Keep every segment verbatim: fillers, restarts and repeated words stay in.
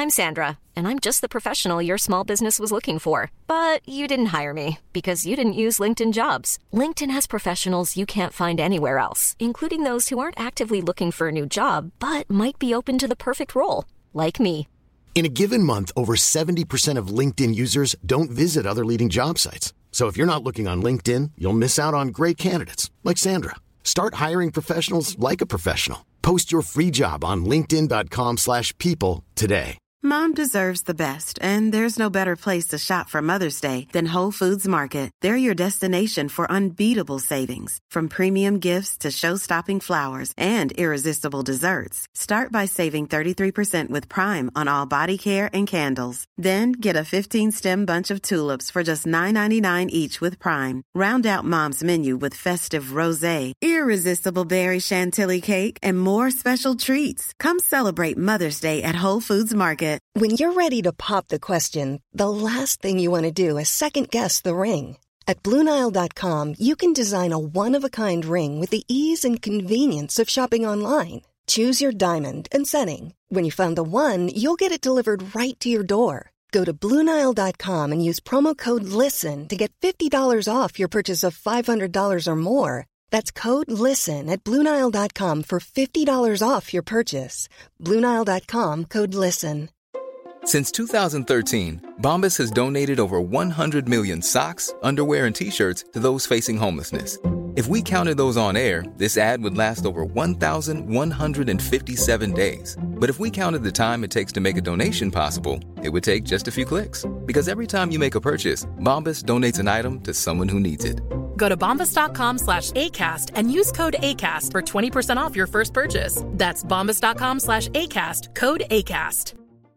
I'm Sandra, and I'm just the professional your small business was looking for. But you didn't hire me because you didn't use LinkedIn Jobs. LinkedIn has professionals you can't find anywhere else, including those who aren't actively looking for a new job, but might be open to the perfect role, like me. In a given month, over seventy percent of LinkedIn users don't visit other leading job sites. So if you're not looking on LinkedIn, you'll miss out on great candidates like Sandra. Start hiring professionals like a professional. Post your free job on linkedin dot com slash people today. Mom deserves the best, and there's no better place to shop for Mother's Day than Whole Foods Market. They're your destination for unbeatable savings, from premium gifts to show-stopping flowers and irresistible desserts. Start by saving thirty-three percent with Prime on all body care and candles. Then get a fifteen-stem bunch of tulips for just nine ninety-nine each with Prime. Round out Mom's menu with festive rosé, irresistible berry chantilly cake, and more special treats. Come celebrate Mother's Day at Whole Foods Market. When you're ready to pop the question, the last thing you want to do is second-guess the ring. At Blue Nile dot com, you can design a one-of-a-kind ring with the ease and convenience of shopping online. Choose your diamond and setting. When you find the one, you'll get it delivered right to your door. Go to Blue Nile dot com and use promo code LISTEN to get fifty dollars off your purchase of five hundred dollars or more. That's code LISTEN at Blue Nile dot com for fifty dollars off your purchase. Blue Nile dot com, code LISTEN. Since two thousand thirteen, Bombas has donated over one hundred million socks, underwear, and T-shirts to those facing homelessness. If we counted those on air, this ad would last over one thousand one hundred fifty-seven days. But if we counted the time it takes to make a donation possible, it would take just a few clicks. Because every time you make a purchase, Bombas donates an item to someone who needs it. Go to bombas dot com slash ACAST and use code ACAST for twenty percent off your first purchase. That's bombas dot com slash ACAST, code ACAST.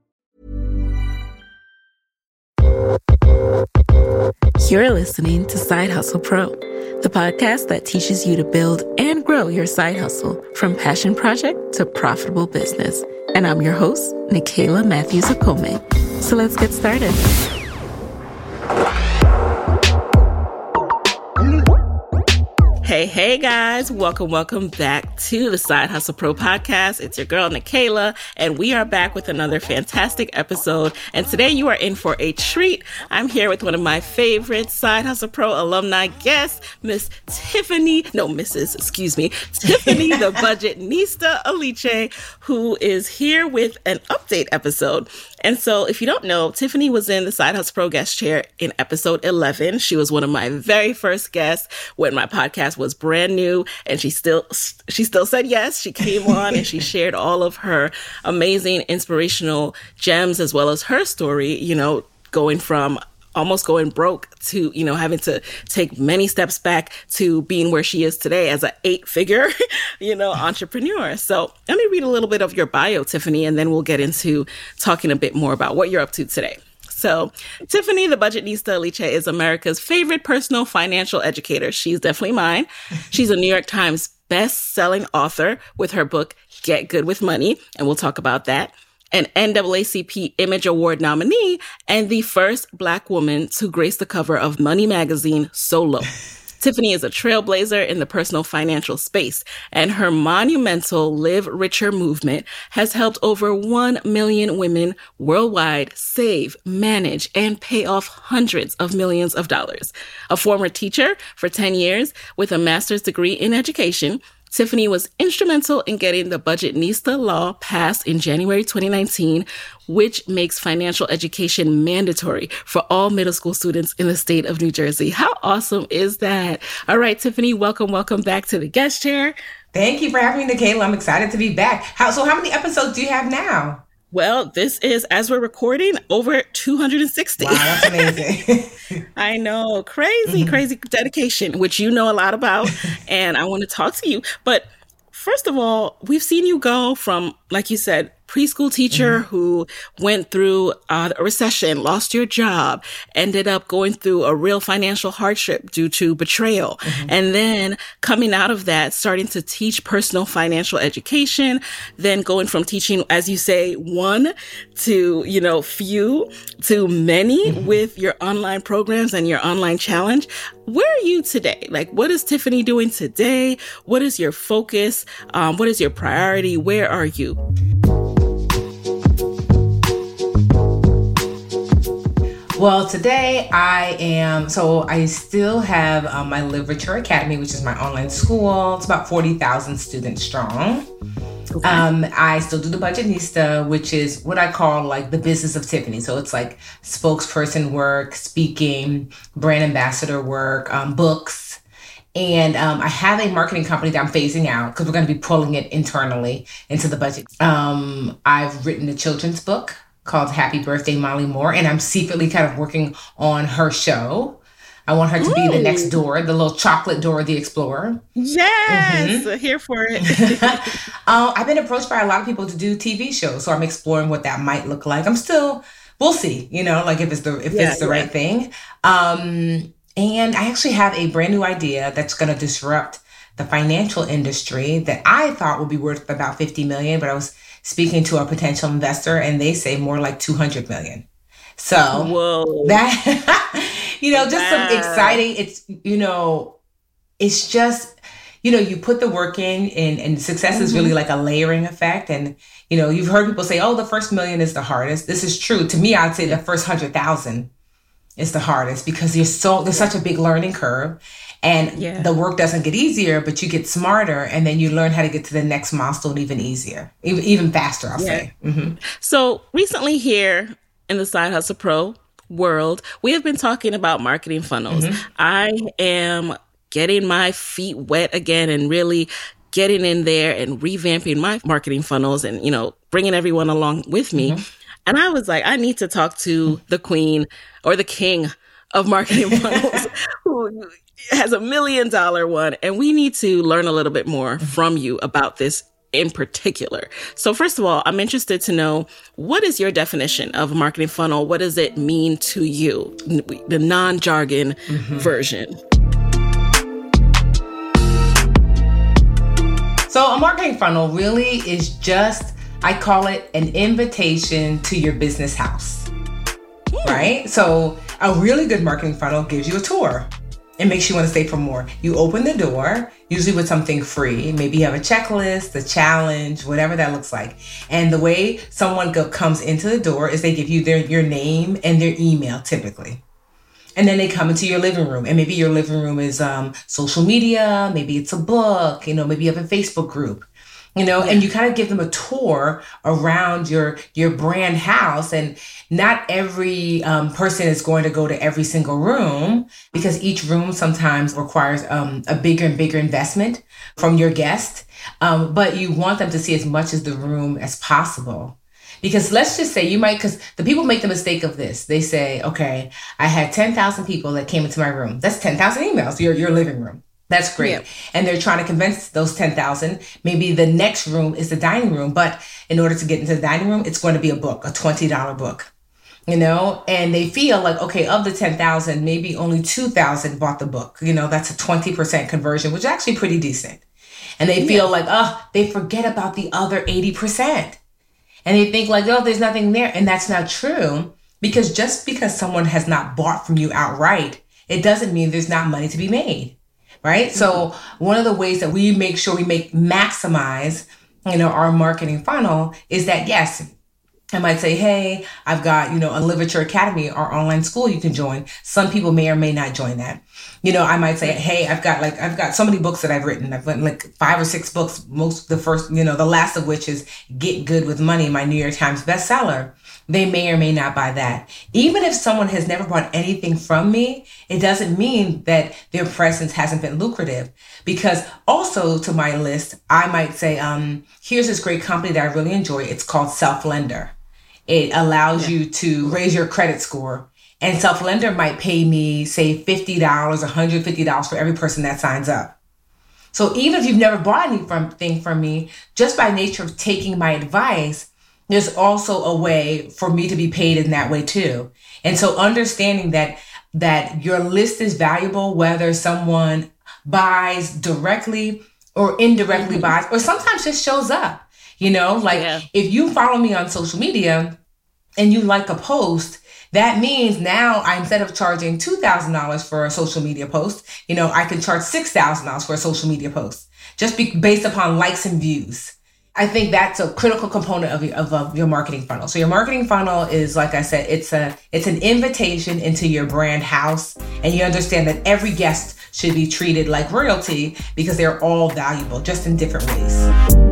You're listening to Side Hustle Pro, the podcast that teaches you to build and grow your side hustle from passion project to profitable business. And I'm your host, Nicaila Matthews-Okome. So let's get started. Hey, hey guys, welcome, welcome back to the Side Hustle Pro podcast. It's your girl, Nicaila, and we are back with another fantastic episode. And today you are in for a treat. I'm here with one of my favorite Side Hustle Pro alumni guests, Miss Tiffany, no, Missus excuse me, Tiffany the Budgetnista Aliche, who is here with an update episode. And so if you don't know, Tiffany was in the Side Hustle Pro guest chair in episode eleven. She was one of my very first guests when my podcast was brand new, and she still she still said yes. She came on and she shared all of her amazing inspirational gems, as well as her story, you know, going from almost going broke to, you know, having to take many steps back to being where she is today as an eight-figure, you know, entrepreneur. So let me read a little bit of your bio, Tiffany, and then we'll get into talking a bit more about what you're up to today. So Tiffany, the Budgetnista Aliche, is America's favorite personal financial educator. She's definitely mine. She's a New York Times best-selling author with her book, Get Good with Money, and we'll talk about that. An N double A C P Image Award nominee, and the first Black woman to grace the cover of Money magazine solo. Tiffany is a trailblazer in the personal financial space, and her monumental Live Richer movement has helped over one million women worldwide save, manage, and pay off hundreds of millions of dollars. A former teacher for ten years with a master's degree in education, Tiffany was instrumental in getting the Budgetnista law passed in January twenty nineteen, which makes financial education mandatory for all middle school students in the state of New Jersey. How awesome is that? All right, Tiffany, welcome, welcome back to the guest chair. Thank you for having me, Nicaila. I'm excited to be back. How, so how many episodes do you have now? Well, this is, as we're recording, over two hundred sixty. Wow, that's amazing. I know. Crazy, mm-hmm. crazy dedication, which you know a lot about. And I want to talk to you. But first of all, we've seen you go from, like you said, preschool teacher mm-hmm. who went through uh, a recession, lost your job, ended up going through a real financial hardship due to betrayal. Mm-hmm. And then coming out of that, starting to teach personal financial education, then going from teaching, as you say, one to, you know, few to many mm-hmm. with your online programs and your online challenge. Where are you today? Like, what is Tiffany doing today? What is your focus? Um, what is your priority? Where are you? Well, today I am, so I still have um, my Literature Academy, which is my online school. It's about forty thousand students strong. Okay. Um, I still do the Budgetnista, which is what I call like the business of Tiffany. So it's like spokesperson work, speaking, brand ambassador work, um, books. And um, I have a marketing company that I'm phasing out because we're going to be pulling it internally into the budget. Um, I've written a children's book called Happy Birthday, Molly Moore, and I'm secretly kind of working on her show. I want her to Ooh. be the next Dora, the little chocolate Dora the Explorer. Yes, mm-hmm. Here for it. uh, I've been approached by a lot of people to do T V shows, so I'm exploring what that might look like. I'm still, we'll see, you know, like if it's the if yeah, it's the yeah. right thing. Um, and I actually have a brand new idea that's going to disrupt the financial industry that I thought would be worth about fifty million dollars, but I was speaking to a potential investor and they say more like two hundred million dollars. So Whoa. that, you know, just wow. some exciting, it's, you know, it's just, you know, you put the work in and, and success mm-hmm. is really like a layering effect. And, you know, you've heard people say, oh, the first million is the hardest. This is true. To me, I'd say the first hundred thousand is the hardest because you're so, there's such a big learning curve and yeah. the work doesn't get easier, but you get smarter and then you learn how to get to the next milestone even easier, even, even faster, I'll yeah. say. Mm-hmm. So recently here, in the Side Hustle Pro world, we have been talking about marketing funnels. Mm-hmm. I am getting my feet wet again and really getting in there and revamping my marketing funnels and, you know, bringing everyone along with me. Mm-hmm. And I was like, I need to talk to the queen or the king of marketing funnels who has a million dollar one. And we need to learn a little bit more mm-hmm. from you about this in particular. So first of all, I'm interested to know, what is your definition of a marketing funnel? What does it mean to you? The non-jargon mm-hmm. version. So a marketing funnel really is just, I call it an invitation to your business house, mm. right? So a really good marketing funnel gives you a tour. It makes you want to stay for more. You open the door, usually with something free. Maybe you have a checklist, a challenge, whatever that looks like. And the way someone go, comes into the door is they give you their your name and their email, typically. And then they come into your living room. And maybe your living room is um, social media. Maybe it's a book. You know, maybe you have a Facebook group. You know, yeah. and you kind of give them a tour around your your brand house. And not every um, person is going to go to every single room because each room sometimes requires um, a bigger and bigger investment from your guest. Um, but you want them to see as much of the room as possible. Because let's just say you might, because the people make the mistake of this. They say, okay, I had ten thousand people that came into my room. That's ten thousand emails, your your living room. That's great. Yep. And they're trying to convince those ten thousand, maybe the next room is the dining room. But in order to get into the dining room, it's going to be a book, a twenty dollars book, you know, and they feel like, okay, of the ten thousand, maybe only two thousand bought the book. You know, that's a twenty percent conversion, which is actually pretty decent. And they feel yeah. like, oh, they forget about the other eighty percent. And they think like, oh, there's nothing there. And that's not true, because just because someone has not bought from you outright, it doesn't mean there's not money to be made. Right. Mm-hmm. So one of the ways that we make sure we make maximize, you know, our marketing funnel is that, yes, I might say, hey, I've got, you know, a Literature Academy, our online school you can join. Some people may or may not join that. You know, I might say, hey, I've got like, I've got so many books that I've written. I've written like five or six books, most the first, you know, the last of which is Get Good with Money, my New York Times bestseller. They may or may not buy that. Even if someone has never bought anything from me, it doesn't mean that their presence hasn't been lucrative. Because also to my list, I might say, um, here's this great company that I really enjoy. It's called Self-Lender. It allows yeah. you to raise your credit score. And Self-Lender might pay me, say, fifty dollars, one hundred fifty dollars for every person that signs up. So even if you've never bought anything from me, just by nature of taking my advice, there's also a way for me to be paid in that way too. And so understanding that that your list is valuable, whether someone buys directly or indirectly mm-hmm. buys, or sometimes just shows up. You know, like yeah. if you follow me on social media and you like a post, that means now I, instead of charging two thousand dollars for a social media post, you know, I can charge six thousand dollars for a social media post just be, based upon likes and views. I think that's a critical component of your, of, of your marketing funnel. So your marketing funnel is, like I said, it's a it's an invitation into your brand house, and you understand that every guest should be treated like royalty because they're all valuable, just in different ways.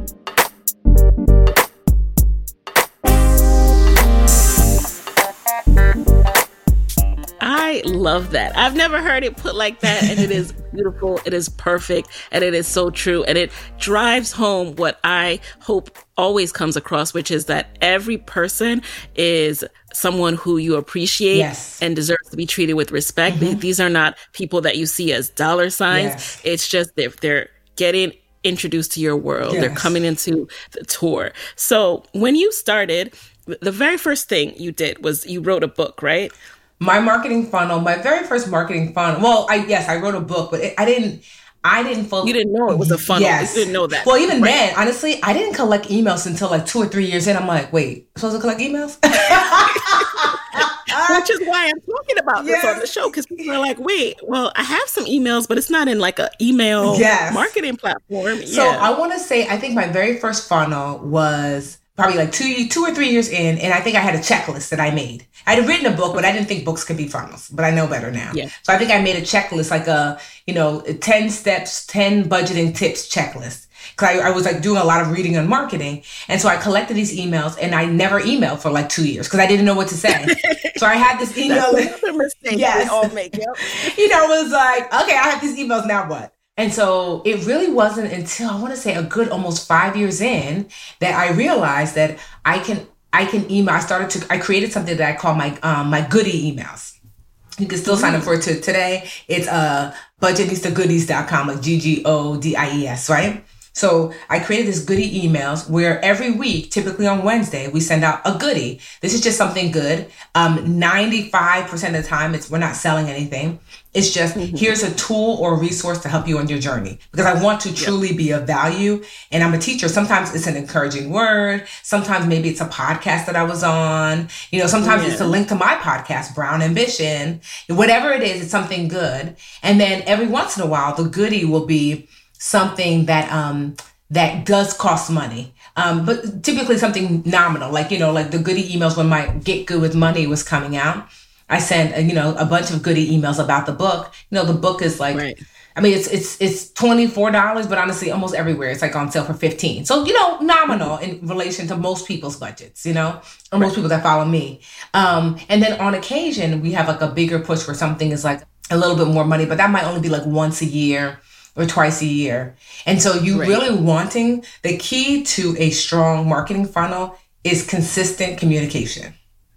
I love that. I've never heard it put like that, and it is beautiful. It is perfect, and it is so true. And it drives home what I hope always comes across, which is that every person is someone who you appreciate yes. and deserves to be treated with respect. Mm-hmm. These are not people that you see as dollar signs. Yes. It's just if they're getting introduced to your world, yes. they're coming into the tour. So when you started, the very first thing you did was you wrote a book, right? My marketing funnel, my very first marketing funnel. Well, I yes, I wrote a book, but it, I didn't. I didn't. Fo- you didn't know it was a funnel. Yes. You didn't know that. Well, even right. then, honestly, I didn't collect emails until like two or three years in. I'm like, wait, I'm supposed to collect emails? Which is why I'm talking about this yes. on the show, because people are like, wait, well, I have some emails, but it's not in like an email yes. marketing platform. So yeah. I want to say, I think my very first funnel was probably like two, two or three years in, and I think I had a checklist that I made. I had written a book, but I didn't think books could be funnels, but I know better now. Yeah. So I think I made a checklist, like a, you know, ten steps, ten budgeting tips checklist. Cause I, I was like doing a lot of reading on marketing. And so I collected these emails, and I never emailed for like two years because I didn't know what to say. So I had this email. That's another mistake yes. we all make. Yep. You know, it was like, okay, I have these emails, now what? And so it really wasn't until I want to say a good almost five years in that I realized that I can I can email. I started to I created something that I call my um, my goodie emails. You can still sign up for it to today. It's uh budgetnista goodies dot com, like G G O D I E S, right? So I created this goodie emails where every week, typically on Wednesday, we send out a goodie. This is just something good. Um, ninety-five percent of the time, it's we're not selling anything. It's just, mm-hmm. here's a tool or a resource to help you on your journey. Because I want to truly yep. be of value. And I'm a teacher. Sometimes it's an encouraging word. Sometimes maybe it's a podcast that I was on. You know, sometimes yeah. it's a link to my podcast, Brown Ambition. Whatever it is, it's something good. And then every once in a while, the goodie will be something that um that does cost money. Um, but typically something nominal, like, you know, like the goodie emails when my Get Good with Money was coming out. I sent, you know, a bunch of goodie emails about the book. You know, the book is like, right. I mean, it's it's it's twenty-four dollars, but honestly, almost everywhere it's like on sale for fifteen. So, you know, nominal in relation to most people's budgets, you know, or most right. people that follow me. Um, and then on occasion, we have like a bigger push where something is like a little bit more money, but that might only be like once a year or twice a year. And so you right. really wanting, the key to a strong marketing funnel is consistent communication.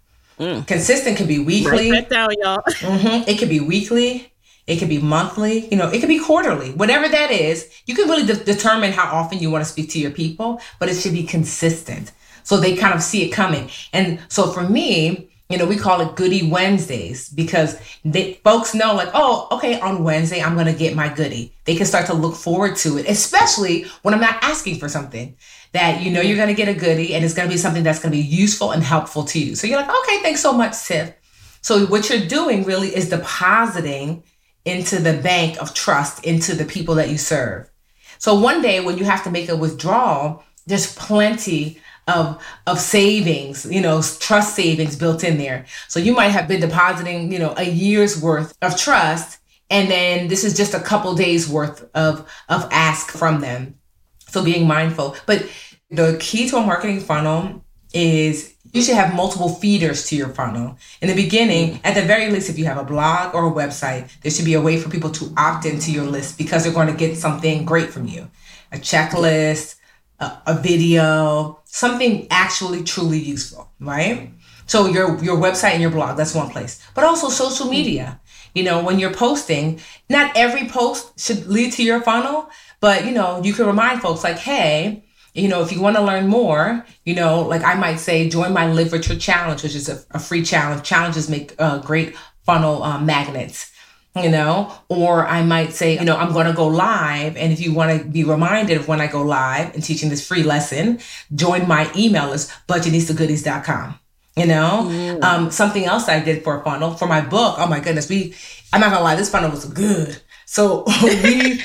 Mm. Consistent can be weekly. Write that down, y'all. mm-hmm. It could be weekly. It could be monthly. You know, it could be quarterly. Whatever that is, you can really de- determine how often you want to speak to your people, but it should be consistent. So they kind of see it coming. And so for me, you know, we call it Goodie Wednesdays because they, folks know like, oh, okay, on Wednesday, I'm going to get my goodie. They can start to look forward to it, especially when I'm not asking for something that, you know, you're going to get a goodie and it's going to be something that's going to be useful and helpful to you. So you're like, okay, thanks so much, Tiff. So what you're doing really is depositing into the bank of trust, into the people that you serve. So one day when you have to make a withdrawal, there's plenty of of savings, you know, trust savings built in there. So you might have been depositing, you know, a year's worth of trust, and then this is just a couple days worth of of ask from them. So being mindful. But the key to a marketing funnel is you should have multiple feeders to your funnel. In the beginning, at the very least, if you have a blog or a website, there should be a way for people to opt into your list because they're going to get something great from you. A checklist, a, a video, something actually truly useful, right? So your your website and your blog, that's one place. But also social media. You know, when you're posting, not every post should lead to your funnel, but, you know, you can remind folks like, hey, you know, if you want to learn more, you know, like I might say, join my literature challenge, which is a, a free challenge. Challenges make uh, great funnel um, magnets. You know, or I might say, you know, I'm going to go live. And if you want to be reminded of when I go live and teaching this free lesson, join my email list, budgetnista goodies dot com. You know, mm. um, something else I did for a funnel for my book. Oh, my goodness. We I'm not going to lie. This funnel was good. So we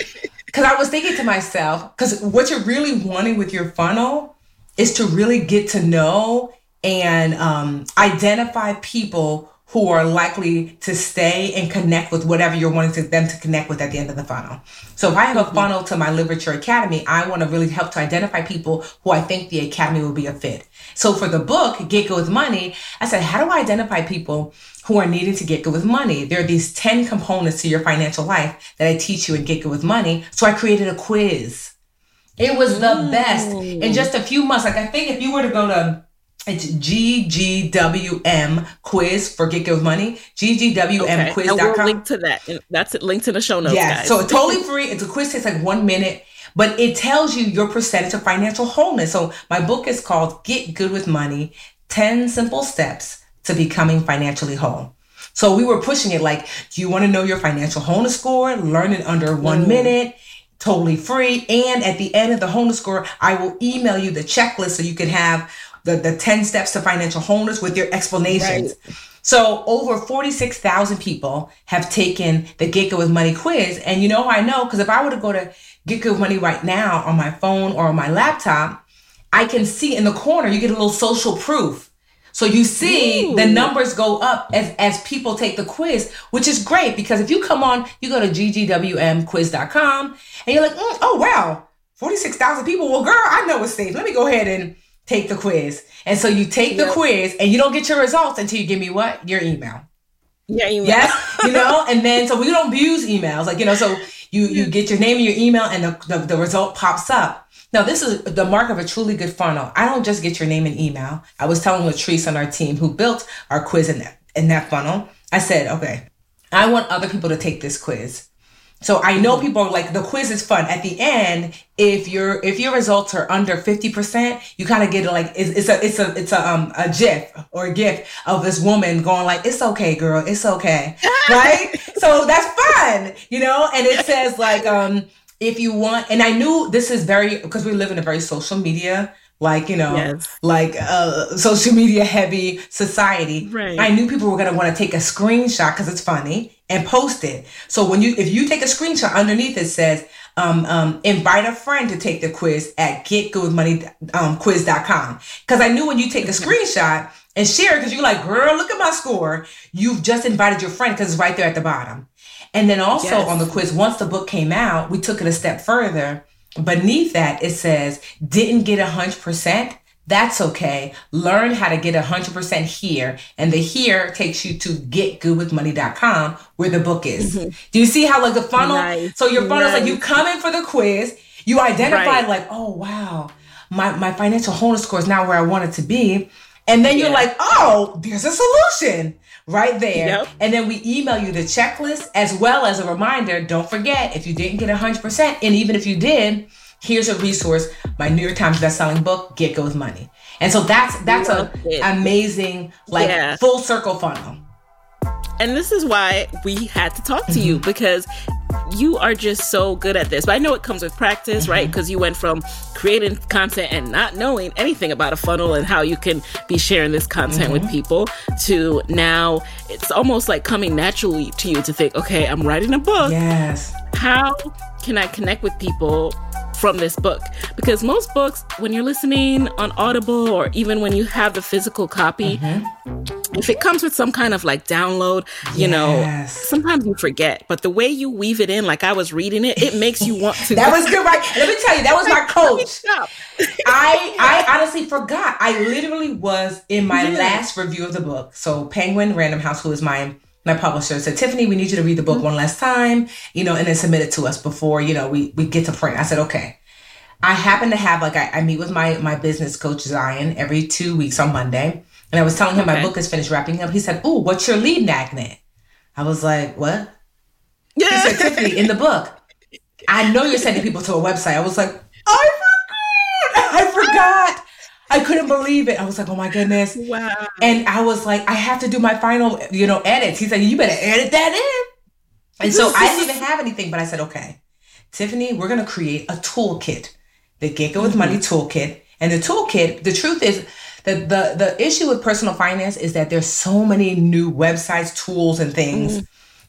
because I was thinking to myself, because what you're really wanting with your funnel is to really get to know and um, identify people who are likely to stay and connect with whatever you're wanting to, them to connect with at the end of the funnel. So if I have a funnel to my Literature Academy, I want to really help to identify people who I think the Academy will be a fit. So for the book, Get Good with Money, I said, how do I identify people who are needing to get good with money? There are these ten components to your financial life that I teach you in Get Good with Money. So I created a quiz. It was the mm. best. In just a few months, like I think if you were to go to, it's G G W M quiz for Get Good with Money, G G W M quiz dot com. And we'll link to that. That's linked in the show notes, yeah, guys. So it's totally free. It's a quiz, takes like one minute, but it tells you your percentage of financial wholeness. So my book is called Get Good with Money, ten Simple Steps to Becoming Financially Whole. So we were pushing it like, do you want to know your financial wholeness score? Learn it under one mm. minute. Totally free. And at the end of the wholeness score, I will email you the checklist so you can have the, the ten steps to financial wholeness with your explanations. Right. So over forty-six thousand people have taken the Get Good with Money quiz. And you know how I know? Because if I were to go to Get Good with Money right now on my phone or on my laptop, I can see in the corner, you get a little social proof. So you see Ooh. The numbers go up as, as people take the quiz, which is great because if you come on, you go to G G W M quiz dot com and you're like, mm, oh, wow, forty-six thousand people. Well, girl, I know it's safe. Let me go ahead and take the quiz. And so you take yep. the quiz and you don't get your results until you give me what? Your email. Your email. Yes. You know, and then, so we don't abuse emails. Like, you know, so you, you get your name and your email and the, the, the result pops up. Now, this is the mark of a truly good funnel. I don't just get your name and email. I was telling Latrice on our team who built our quiz in that, in that funnel. I said, okay, I want other people to take this quiz. So I know people are like, the quiz is fun. At the end, if your if your results are under fifty percent, you kind of get like it's, it's a it's a it's a um a gif or a gif of this woman going like, it's okay, girl, it's okay, right? So that's fun, you know. And it says like um if you want, and I knew this is very because we live in a very social media. Like, you know, yes. like uh, social media heavy society. Right. I knew people were going to want to take a screenshot because it's funny and post it. So when you, if you take a screenshot, underneath it says, um, um, invite a friend to take the quiz at get good with money quiz dot com. Because I knew when you take a screenshot and share it, because you're like, girl, look at my score. You've just invited your friend because it's right there at the bottom. And then also yes. on the quiz, once the book came out, we took it a step further. Beneath that, it says, didn't get one hundred percent. That's okay. Learn how to get one hundred percent here. And the here takes you to get good with money dot com where the book is. Mm-hmm. Do you see how like the funnel? Nice. So your funnel is nice. Like you come in for the quiz. You identify right. like, oh, wow, my, my financial wholeness score is now where I want it to be. And then yeah. you're like, oh, there's a solution. Right there. Yep. And then we email you the checklist as well as a reminder. Don't forget, if you didn't get one hundred percent, and even if you did, here's a resource, my New York Times bestselling book, Get Good with Money. And so that's that's an amazing, like, yeah. full circle funnel. And this is why we had to talk to mm-hmm. you, because you are just so good at this. But I know it comes with practice, mm-hmm. right? Because you went from creating content and not knowing anything about a funnel and how you can be sharing this content mm-hmm. with people to now it's almost like coming naturally to you to think, okay, I'm writing a book. Yes. How can I connect with people from this book? Because most books, when you're listening on Audible or even when you have the physical copy, mm-hmm. if it comes with some kind of like download, you yes. know, sometimes you forget. But the way you weave it in, like I was reading it, it makes you want to. That was good, right? Let me tell you, that was my coach. I I honestly forgot. I literally was in my yeah. last review of the book. So Penguin Random House, who is my my publisher, said, Tiffany, we need you to read the book mm-hmm. one last time, you know, and then submit it to us before, you know, we, we get to print. I said, okay. I happen to have, like, I, I meet with my, my business coach, Zion, every two weeks on Monday. And I was telling him okay. my book is finished wrapping up. He said, ooh, what's your lead magnet? I was like, what? Yeah. He said, Tiffany, in the book, I know you're sending people to a website. I was like, I forgot. I forgot. I couldn't believe it. I was like, oh my goodness. Wow. And I was like, I have to do my final, you know, edits. He said, you better edit that in. And so I didn't even have anything, but I said, okay, Tiffany, we're going to create a toolkit, the Get Good with Money toolkit. And the toolkit, the truth is that the, the issue with personal finance is that there's so many new websites, tools, and things. Mm.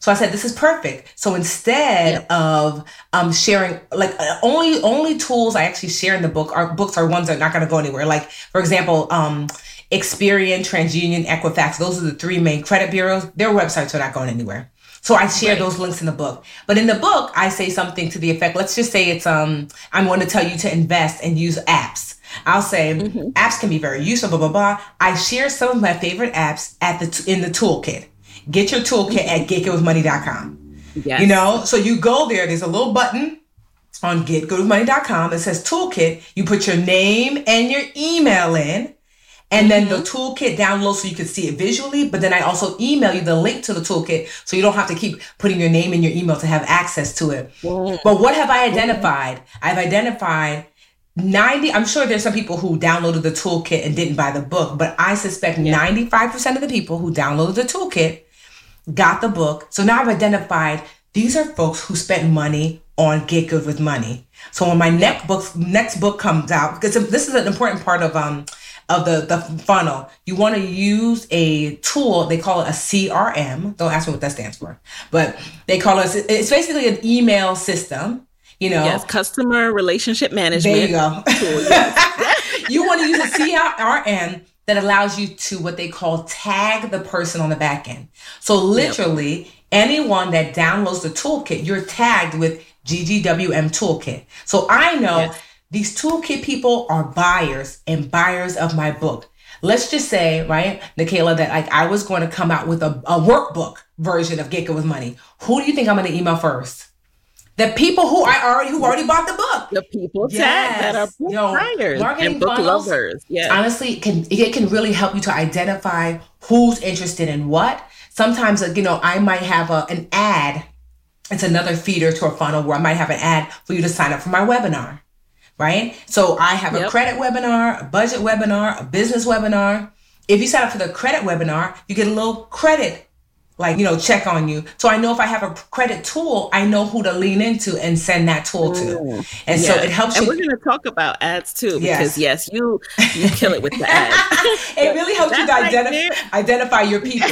So I said, this is perfect. So instead yep. of um, sharing, like uh, only only tools I actually share in the book are books are ones that are not going to go anywhere. Like, for example, um, Experian, TransUnion, Equifax, those are the three main credit bureaus. Their websites are not going anywhere. So I share right. those links in the book. But in the book, I say something to the effect, let's just say it's, um, I'm going to tell you to invest and use apps. I'll say mm-hmm. apps can be very useful, blah, blah, blah. I share some of my favorite apps at the t- in the toolkit. Get your toolkit at get good with money dot com. Yes. You know, so you go there, there's a little button on get good with money dot com that says toolkit. You put your name and your email in, and mm-hmm. then the toolkit downloads so you can see it visually. But then I also email you the link to the toolkit so you don't have to keep putting your name and your email to have access to it. Mm-hmm. But what have I identified? Mm-hmm. I've identified ninety, I'm sure there's some people who downloaded the toolkit and didn't buy the book, but I suspect yeah. ninety-five percent of the people who downloaded the toolkit got the book. So now I've identified these are folks who spent money on Get Good with Money. So when my next book next book comes out, because this is an important part of um of the, the funnel, you want to use a tool, they call it a C R M. Don't ask me what that stands for, but they call it, it's basically an email system. You know, yes, customer relationship management. There you go. Tool, yes. You want to use a C R M that allows you to what they call tag the person on the back end. So literally, yep. anyone that downloads the toolkit, you're tagged with G G W M Toolkit. So I know yes. these toolkit people are buyers and buyers of my book. Let's just say, right, Nicaila, that like I was going to come out with a, a workbook version of Get Good with Money. Who do you think I'm going to email first? The people who I already who already bought the book. The people yes. tagged that are book you know, buyers and book funnels, lovers. Yes. Honestly, it can, it can really help you to identify who's interested in what. Sometimes, you know, I might have a, an ad. It's another feeder to a funnel where I might have an ad for you to sign up for my webinar, right? So I have yep. a credit webinar, a budget webinar, a business webinar. If you sign up for the credit webinar, you get a little credit like, you know, check on you. So I know if I have a credit tool, I know who to lean into and send that tool to. Mm. And yeah. so it helps and you. And we're going to talk about ads too, because yes, yes you you kill it with the ads. It really helps you to right identify, identify your people.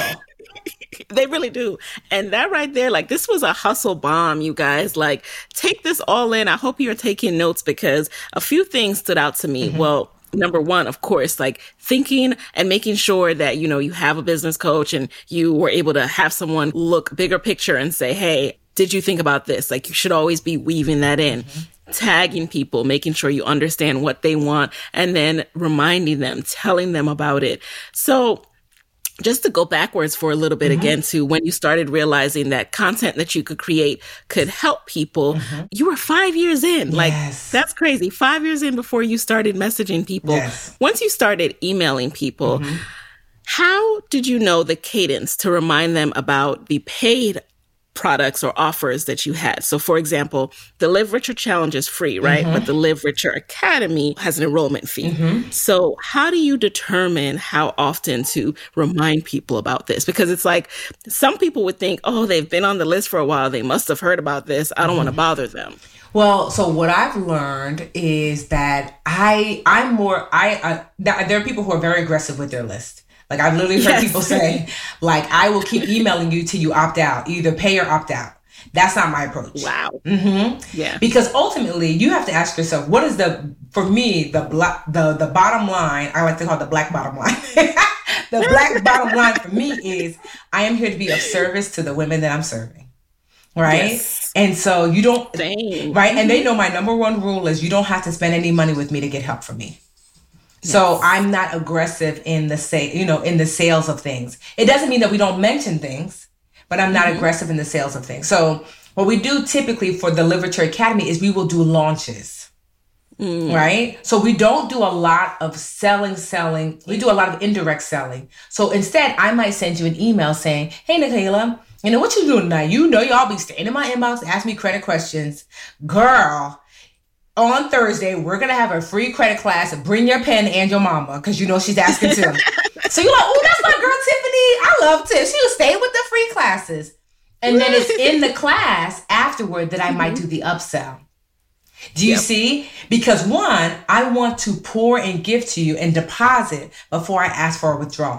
They really do. And that right there, like this was a hustle bomb, you guys. Like take this all in. I hope you're taking notes because a few things stood out to me. Mm-hmm. Well, number one, of course, like thinking and making sure that, you know, you have a business coach and you were able to have someone look bigger picture and say, hey, did you think about this? Like you should always be weaving that in. Mm-hmm. Tagging people, making sure you understand what they want, and then reminding them, telling them about it. So just to go backwards for a little bit mm-hmm. again to when you started realizing that content that you could create could help people, mm-hmm. you were five years in. Yes. Like, that's crazy. Five years in before you started messaging people. Yes. Once you started emailing people, mm-hmm. how did you know the cadence to remind them about the paid products or offers that you had? So for example, the Live Richer Challenge is free, right? Mm-hmm. But the Live Richer Academy has an enrollment fee. Mm-hmm. So how do you determine how often to remind people about this? Because it's like some people would think, oh, they've been on the list for a while. They must have heard about this. I don't mm-hmm. want to bother them. Well, so what I've learned is that I, I'm more, I, uh, there are people who are very aggressive with their list. Like I've literally heard yes. people say, like, I will keep emailing you till you opt out, either pay or opt out. That's not my approach. Wow. Mm-hmm. Yeah. Because ultimately you have to ask yourself, what is the, for me, the black, the, the bottom line, I like to call it the black bottom line. The black bottom line for me is I am here to be of service to the women that I'm serving. Right. Yes. And so you don't, Same. right. And they know my number one rule is you don't have to spend any money with me to get help from me. Yes. So I'm not aggressive in the say, you know, in the sales of things. It doesn't mean that we don't mention things, but I'm not mm-hmm. aggressive in the sales of things. So what we do typically for the Live Richer Academy is we will do launches, mm. right? So we don't do a lot of selling, selling. We do a lot of indirect selling. So instead, I might send you an email saying, hey, Nicaila, you know, what you doing tonight? You know, y'all be staying in my inbox, ask me credit questions. Girl, on Thursday, we're going to have a free credit class. Bring your pen and your mama, because you know she's asking too. So you're like, oh, that's my girl Tiffany. I love Tiff. She'll stay with the free classes. And then it's in the class afterward that I might do the upsell. Do you yep. see? Because one, I want to pour and give to you and deposit before I ask for a withdrawal.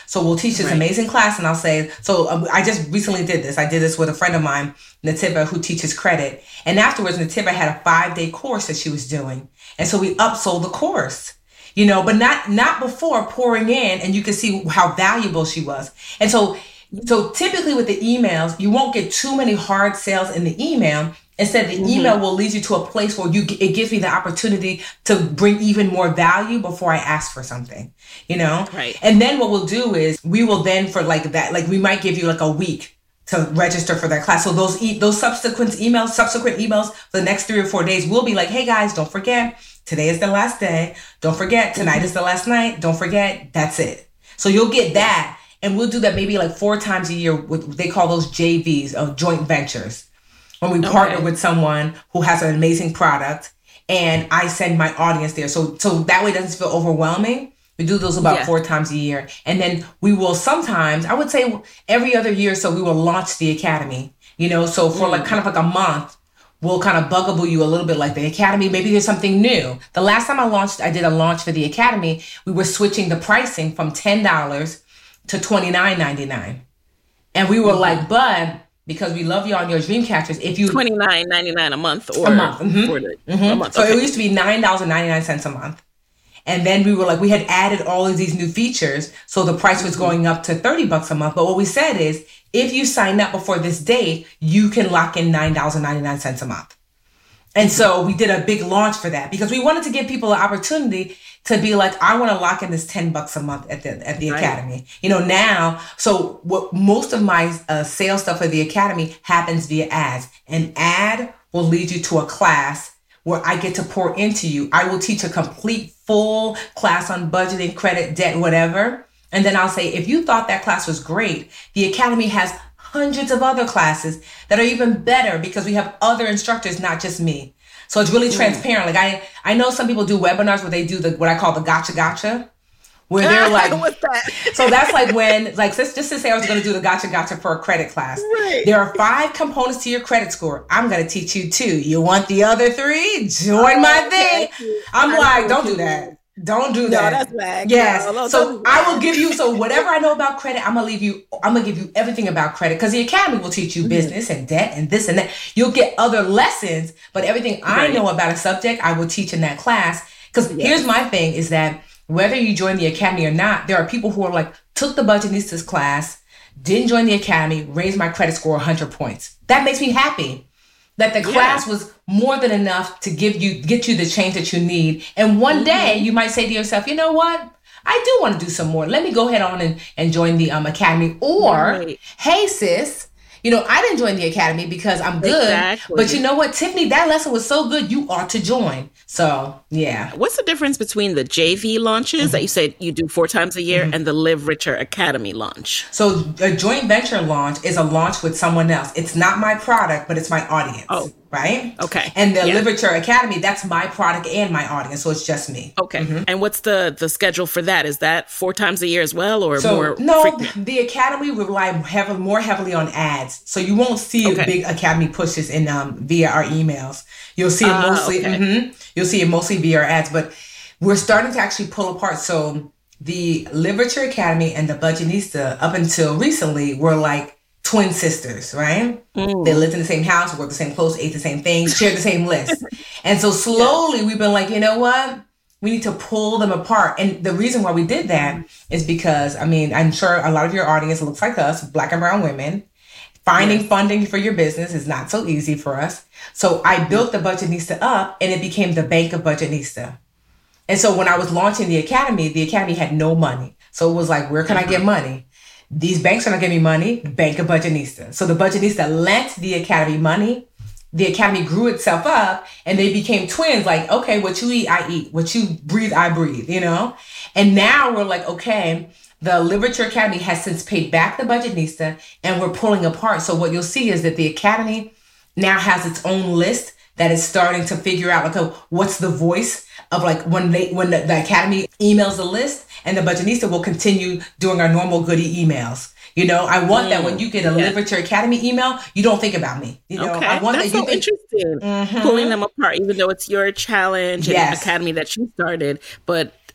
So we'll teach this right. amazing class, and I'll say, so um, I just recently did this. I did this with a friend of mine, Nativa, who teaches credit. And afterwards, Nativa had a five-day course that she was doing. And so we upsold the course, you know, but not not before pouring in, and you can see how valuable she was. And so, so typically with the emails, you won't get too many hard sales in the email. Instead, the mm-hmm. email will lead you to a place where you it gives me the opportunity to bring even more value before I ask for something, you know? Right. And then what we'll do is we will then for like that, like we might give you like a week to register for that class. So those e- those subsequent emails, subsequent emails for the next three or four days, we'll be like, hey guys, don't forget, today is the last day. Don't forget, tonight mm-hmm. is the last night. Don't forget, that's it. So you'll get that. And we'll do that maybe like four times a year with, they call those J Vs, or joint ventures. When we okay. partner with someone who has an amazing product, and I send my audience there. So so that way it doesn't feel overwhelming. We do those about yeah. four times a year. And then we will sometimes, I would say every other year, so we will launch the Academy. You know, so for mm. like kind of like a month, we'll kind of bugaboo you a little bit like the Academy. Maybe there's something new. The last time I launched, I did a launch for the Academy. We were switching the pricing from ten dollars to twenty-nine ninety-nine. And we were mm-hmm. like, Bud, because we love you on your dream catchers. If you twenty-nine ninety-nine a month or a month, mm-hmm. for the, mm-hmm. a month. So okay. it used to be nine dollars and ninety-nine cents a month. And then we were like, we had added all of these new features. So the price was going up to thirty bucks a month. But what we said is, if you sign up before this date, you can lock in nine dollars and ninety-nine cents a month. And so we did a big launch for that because we wanted to give people an opportunity to be like, I want to lock in this ten bucks a month at the at the right. Academy. You know, now, so what most of my uh, sales stuff for the Academy happens via ads. An ad will lead you to a class where I get to pour into you. I will teach a complete full class on budgeting, credit, debt, whatever. And then I'll say, if you thought that class was great, the Academy has hundreds of other classes that are even better because we have other instructors, not just me. So it's really transparent. Like I, I know some people do webinars where they do the what I call the gotcha gotcha, where they're like, what's that? So that's like when, like, just to say I was going to do the gotcha gotcha for a credit class. Right. There are five components to your credit score. I'm going to teach you two. You want the other three? Join oh, my thing. I'm I like, don't do that. Don't do that. No, that's bad. Yes. No, no, so I will give you, so whatever I know about credit, I'm going to leave you, I'm going to give you everything about credit because the Academy will teach you mm-hmm. business and debt and this and that. You'll get other lessons, but everything right. I know about a subject, I will teach in that class. Because yes. here's my thing is that whether you join the Academy or not, there are people who are like, took the Budgetistas class, didn't join the Academy, raised my credit score one hundred points. That makes me happy. That the yeah. class was more than enough to give you, get you the change that you need. And one mm-hmm. day you might say to yourself, you know what? I do want to do some more. Let me go ahead on and, and join the um, Academy. Or, right. hey, sis, you know, I didn't join the Academy because I'm good. Exactly. But you know what, Tiffany, that lesson was so good, you ought to join. So, yeah. What's the difference between the J V launches mm-hmm. that you said you do four times a year mm-hmm. and the Live Richer Academy launch? So a joint venture launch is a launch with someone else. It's not my product, but it's my audience. Oh. Right? Okay. And the yeah. Live Richer Academy, that's my product and my audience. So it's just me. Okay. Mm-hmm. And what's the, the schedule for that? Is that four times a year as well or so, more? No, frequent? The Academy will rely heavily, more heavily on ads. So you won't see okay. big Academy pushes in um, via our emails. You'll see it uh, mostly. Okay. Mm-hmm, you'll see it mostly via our ads, but we're starting to actually pull apart. So the Live Richer Academy and the Budgetista, up until recently, were like twin sisters, right? Mm. They lived in the same house, wore the same clothes, ate the same things, shared the same list. And so slowly we've been like, you know what? We need to pull them apart. And the reason why we did that is because, I mean, I'm sure a lot of your audience looks like us, Black and brown women. Finding yes. funding for your business is not so easy for us. So I built the Budgetista up and it became the Bank of Budgetista. And so when I was launching the Academy, the Academy had no money. So it was like, where can I get money? These banks are not giving me money. Bank of Budgetista. So the Budgetista lent the Academy money. The Academy grew itself up and they became twins. Like, okay, what you eat, I eat. What you breathe, I breathe, you know? And now we're like, okay, the Live Richer Academy has since paid back the Budgetista and we're pulling apart. So what you'll see is that the Academy now has its own list that is starting to figure out, okay, what's the voice of like when they when the, the Academy emails the list, and the Budgetista will continue doing our normal goodie emails. You know, I want mm, that when you get a yeah. Live Richer Academy email, you don't think about me. You know, okay. I want That's that you so think, interesting. Mm-hmm. Pulling them apart, even though it's your challenge and yes. Academy that you started, but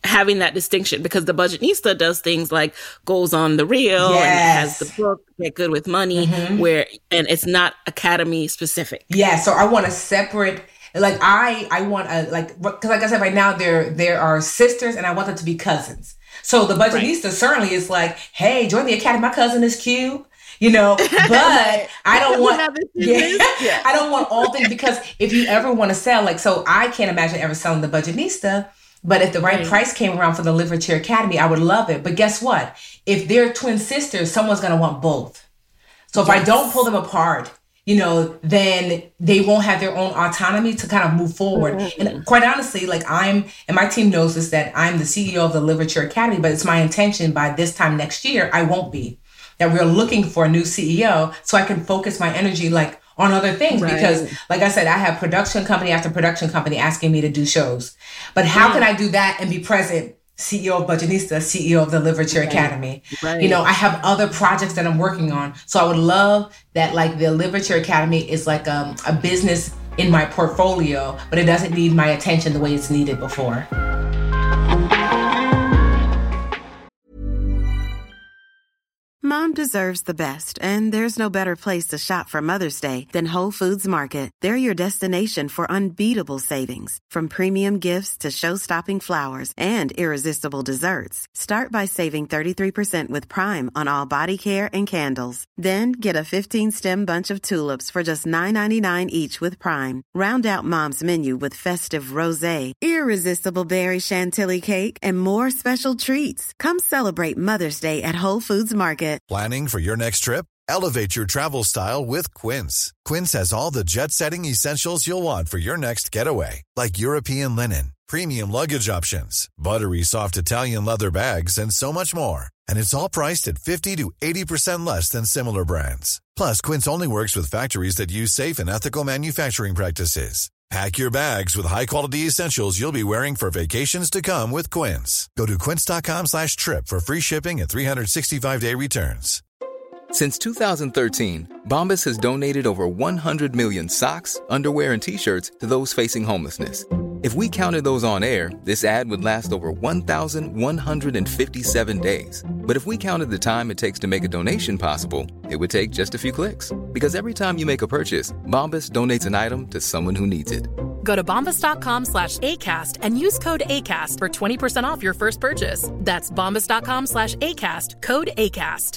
having that distinction, because the Budgetnista does things like goes on the reel yes. and has the book Get Good with Money, mm-hmm. where and it's not Academy specific. Yeah, so I want to separate. Like I, I want a like because like I said, right now there there are sisters, and I want them to be cousins. So the Budgetnista right. certainly is like, hey, join the Academy. My cousin is cute. You know, but I don't want, yeah, yeah. I don't want all things, because if you ever want to sell, like, so I can't imagine ever selling the Budgetnista, but if the right, right price came around for the Live Rich Here Academy, I would love it. But guess what? If they're twin sisters, someone's going to want both. So if yes. I don't pull them apart, you know, then they won't have their own autonomy to kind of move forward. Mm-hmm. And quite honestly, like I'm, and my team knows this, that I'm the C E O of the Live Rich Here Academy, but it's my intention by this time next year, I won't be. That we're looking for a new C E O so I can focus my energy like on other things. Right. Because like I said, I have production company after production company asking me to do shows. But how mm. can I do that and be present? C E O of Budgetnista, C E O of the Live Rich Here right. Academy. Right. You know, I have other projects that I'm working on. So I would love that like the Live Rich Here Academy is like um, a business in my portfolio, but it doesn't need my attention the way it's needed before. Mom deserves the best, and there's no better place to shop for Mother's Day than Whole Foods Market. They're your destination for unbeatable savings, from premium gifts to show-stopping flowers and irresistible desserts. Start by saving thirty-three percent with Prime on all body care and candles. Then get a fifteen-stem bunch of tulips for just nine ninety-nine each with Prime. Round out Mom's menu with festive rosé, irresistible berry chantilly cake, and more special treats. Come celebrate Mother's Day at Whole Foods Market. Planning for your next trip? Elevate your travel style with Quince. Quince has all the jet-setting essentials you'll want for your next getaway, like European linen, premium luggage options, buttery soft Italian leather bags, and so much more. And it's all priced at fifty to eighty percent less than similar brands. Plus, Quince only works with factories that use safe and ethical manufacturing practices. Pack your bags with high-quality essentials you'll be wearing for vacations to come with Quince. Go to quince.com slash trip for free shipping and three sixty-five day returns. Since two thousand thirteen, Bombas has donated over one hundred million socks, underwear, and T-shirts to those facing homelessness. If we counted those on air, this ad would last over one thousand one hundred fifty-seven days. But if we counted the time it takes to make a donation possible, it would take just a few clicks. Because every time you make a purchase, Bombas donates an item to someone who needs it. Go to bombas.com slash ACAST and use code ACAST for twenty percent off your first purchase. That's bombas.com slash ACAST, code ACAST.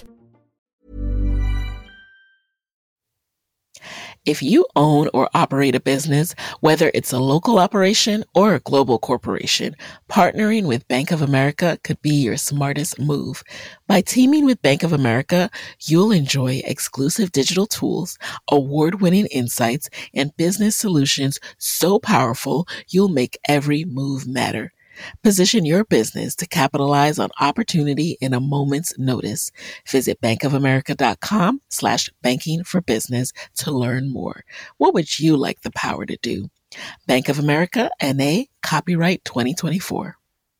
If you own or operate a business, whether it's a local operation or a global corporation, partnering with Bank of America could be your smartest move. By teaming with Bank of America, you'll enjoy exclusive digital tools, award-winning insights, and business solutions so powerful you'll make every move matter. Position your business to capitalize on opportunity in a moment's notice. Visit bankofamerica.com slash banking for business to learn more. What would you like the power to do? Bank of America, N A, copyright twenty twenty-four.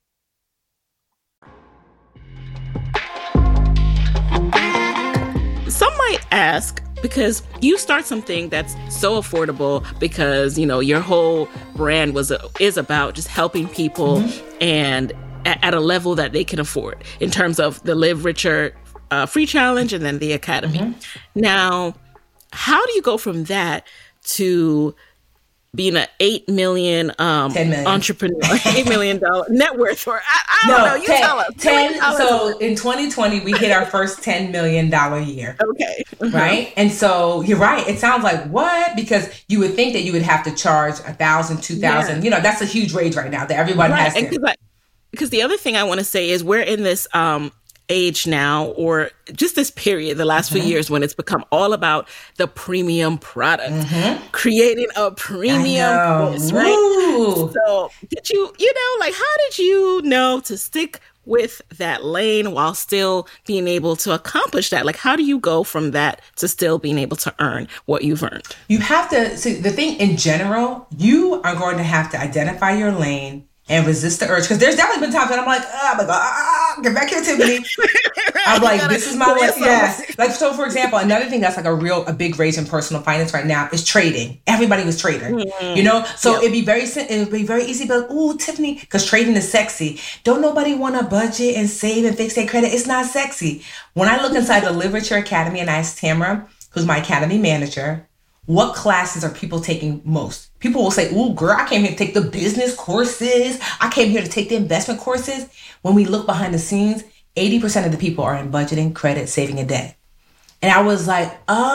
Some might ask, because you start something that's so affordable because, you know, your whole brand was a, is about just helping people mm-hmm. and at, at a level that they can afford in terms of the Live Richer uh, free challenge and then the Academy. Mm-hmm. Now, how do you go from that to being an eight million um ten million entrepreneur, eight million dollar net worth, or I, I don't no, know. You ten, tell us. ten. So in twenty twenty, we hit our first ten million dollar year. Okay, uh-huh. Right. And so you're right. It sounds like what? Because you would think that you would have to charge a thousand, two thousand. Yeah. You know, that's a huge rage right now that everyone right. has to. Because, I, because the other thing I want to say is we're in this um. age now, or just this period, the last mm-hmm. few years, when it's become all about the premium product, mm-hmm. creating a premium voice, right? Woo. So did you, you know, like, how did you know to stick with that lane while still being able to accomplish that? Like, how do you go from that to still being able to earn what you've earned? You have to see the thing in general, you are going to have to identify your lane and resist the urge. Because there's definitely been times that I'm like, oh my God, get back here, Tiffany. I'm like, this is my life. Yes. Like, so for example, another thing that's like a real, a big raise in personal finance right now is trading. Everybody was trader, mm-hmm. you know? So yep. it'd be very, it'd be very easy to be like, ooh, Tiffany, because trading is sexy. Don't nobody want to budget and save and fix their credit. It's not sexy. When I look inside the Live Richer Academy and I ask Tamara, who's my academy manager, what classes are people taking most? People will say, ooh, girl, I came here to take the business courses. I came here to take the investment courses. When we look behind the scenes, eighty percent of the people are in budgeting, credit, saving, and debt. And I was like,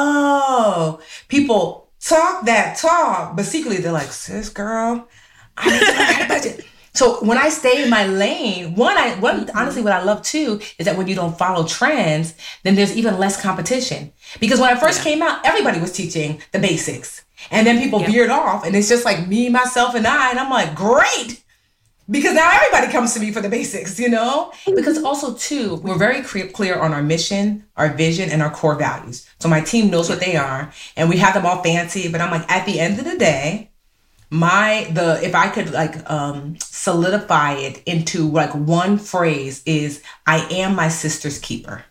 oh, people talk that talk, but secretly they're like, sis, girl, I need to learn how to budget. So when I stay in my lane, one, I one honestly, what I love too is that when you don't follow trends, then there's even less competition. Because when I first yeah. came out, everybody was teaching the basics. And then people yeah. veered off, and it's just like me, myself, and I. And I'm like, great. Because now everybody comes to me for the basics, you know? Because also, too, we're very clear on our mission, our vision, and our core values. So my team knows what they are, and we have them all fancy. But I'm like, at the end of the day, my, the, if I could like um, solidify it into like one phrase is, I am my sister's keeper.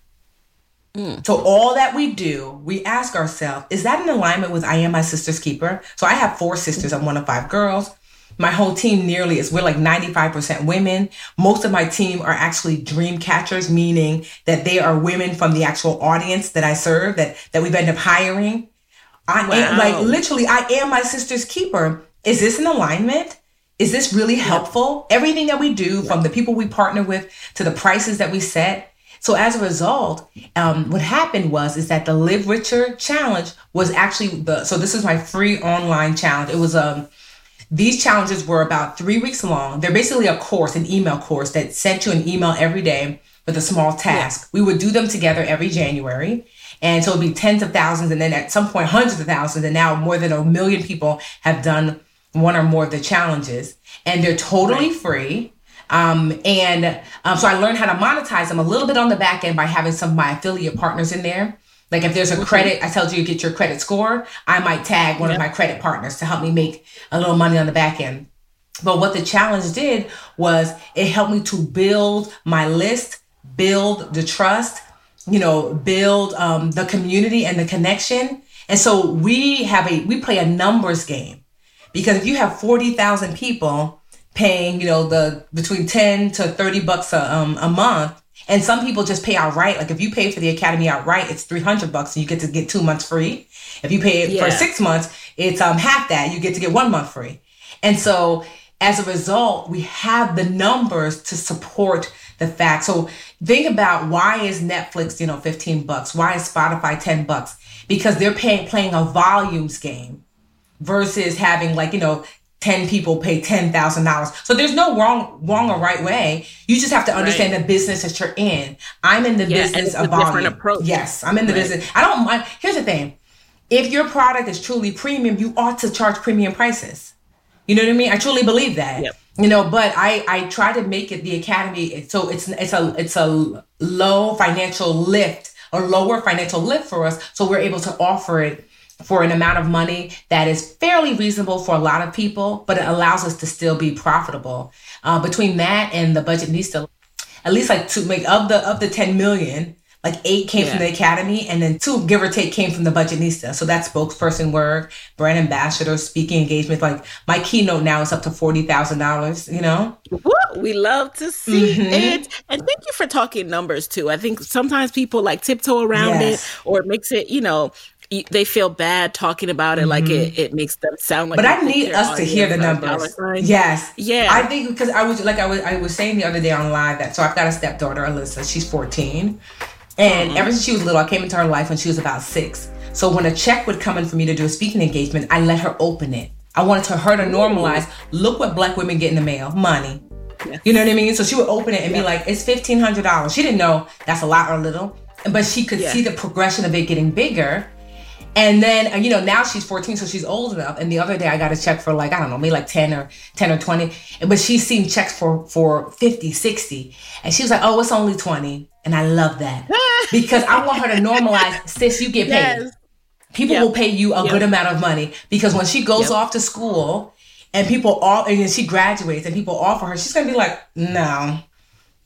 Mm. So all that we do, we ask ourselves, is that in alignment with I am my sister's keeper? So I have four sisters. I'm one of five girls. My whole team nearly is, we're like ninety-five percent women. Most of my team are actually dream catchers, meaning that they are women from the actual audience that I serve, that, that we've ended up hiring. I wow. am, like literally, I am my sister's keeper. Is this in alignment? Is this really helpful? Everything that we do, from the people we partner with to the prices that we set. So as a result, um, what happened was, is that the Live Richer Challenge was actually the, so this is my free online challenge. It was, um, these challenges were about three weeks long. They're basically a course, an email course that sent you an email every day with a small task. Yeah. We would do them together every January. And so it'd be tens of thousands. And then at some point, hundreds of thousands. And now more than a million people have done one or more of the challenges. And they're totally right. free. Um, and um, so I learned how to monetize them a little bit on the back end by having some of my affiliate partners in there. Like if there's a credit, I told you you get your credit score, I might tag one yep. of my credit partners to help me make a little money on the back end. But what the challenge did was it helped me to build my list, build the trust, you know, build um, the community and the connection. And so we have a, we play a numbers game, because if you have forty thousand people paying, you know, the between ten to thirty bucks a, um, a month, and some people just pay outright. Like if you pay for the academy outright, it's three hundred bucks and you get to get two months free. If you pay it yeah. for six months, it's um half that. You get to get one month free. And so as a result, we have the numbers to support the fact. So think about, why is Netflix, you know, fifteen bucks? Why is Spotify ten bucks? Because they're paying, playing a volumes game versus having like, you know, ten people pay ten thousand dollars. So there's no wrong, wrong or right way. You just have to understand right. the business that you're in. I'm in the yeah, business of volume. Different approach. Yes, I'm in the right. business. I don't mind. Here's the thing. If your product is truly premium, you ought to charge premium prices. You know what I mean? I truly believe that. Yep. You know, but I, I try to make it the academy. So it's, it's a, it's a low financial lift, a lower financial lift for us. So we're able to offer it for an amount of money that is fairly reasonable for a lot of people, but it allows us to still be profitable. Uh, between that and the Budgetnista, at least like two, make of the of the ten million, like eight came yeah. from the academy, and then two, give or take, came from the Budgetnista. So that's spokesperson work, brand ambassador, speaking engagement. Like my keynote now is up to forty thousand dollars. You know, Woo, we love to see mm-hmm. it, and thank you for talking numbers too. I think sometimes people like tiptoe around yes. it, or it makes it, you know, they feel bad talking about it, mm-hmm. like it, it makes them sound like. But I need us to hear the numbers. Yes, yeah. I think because I was like I was I was saying the other day on live that so I've got a stepdaughter, Alyssa. She's fourteen, and mm-hmm. ever since she was little, I came into her life when she was about six. So when a check would come in for me to do a speaking engagement, I let her open it. I wanted to her to normalize. Look what Black women get in the mail: money. Yes. You know what I mean? So she would open it and yeah. be like, "It's fifteen hundred dollars." She didn't know that's a lot or little, but she could yeah. see the progression of it getting bigger. And then, you know, now she's fourteen, so she's old enough. And the other day I got a check for like, I don't know, maybe like ten or twenty. But she's seen checks for, for fifty, sixty. And she was like, oh, it's only twenty. And I love that. Because I want her to normalize, sis, you get paid. Yes. People yep. will pay you a yep. good amount of money. Because when she goes yep. off to school and people all, and she graduates and people offer her, she's going to be like, no.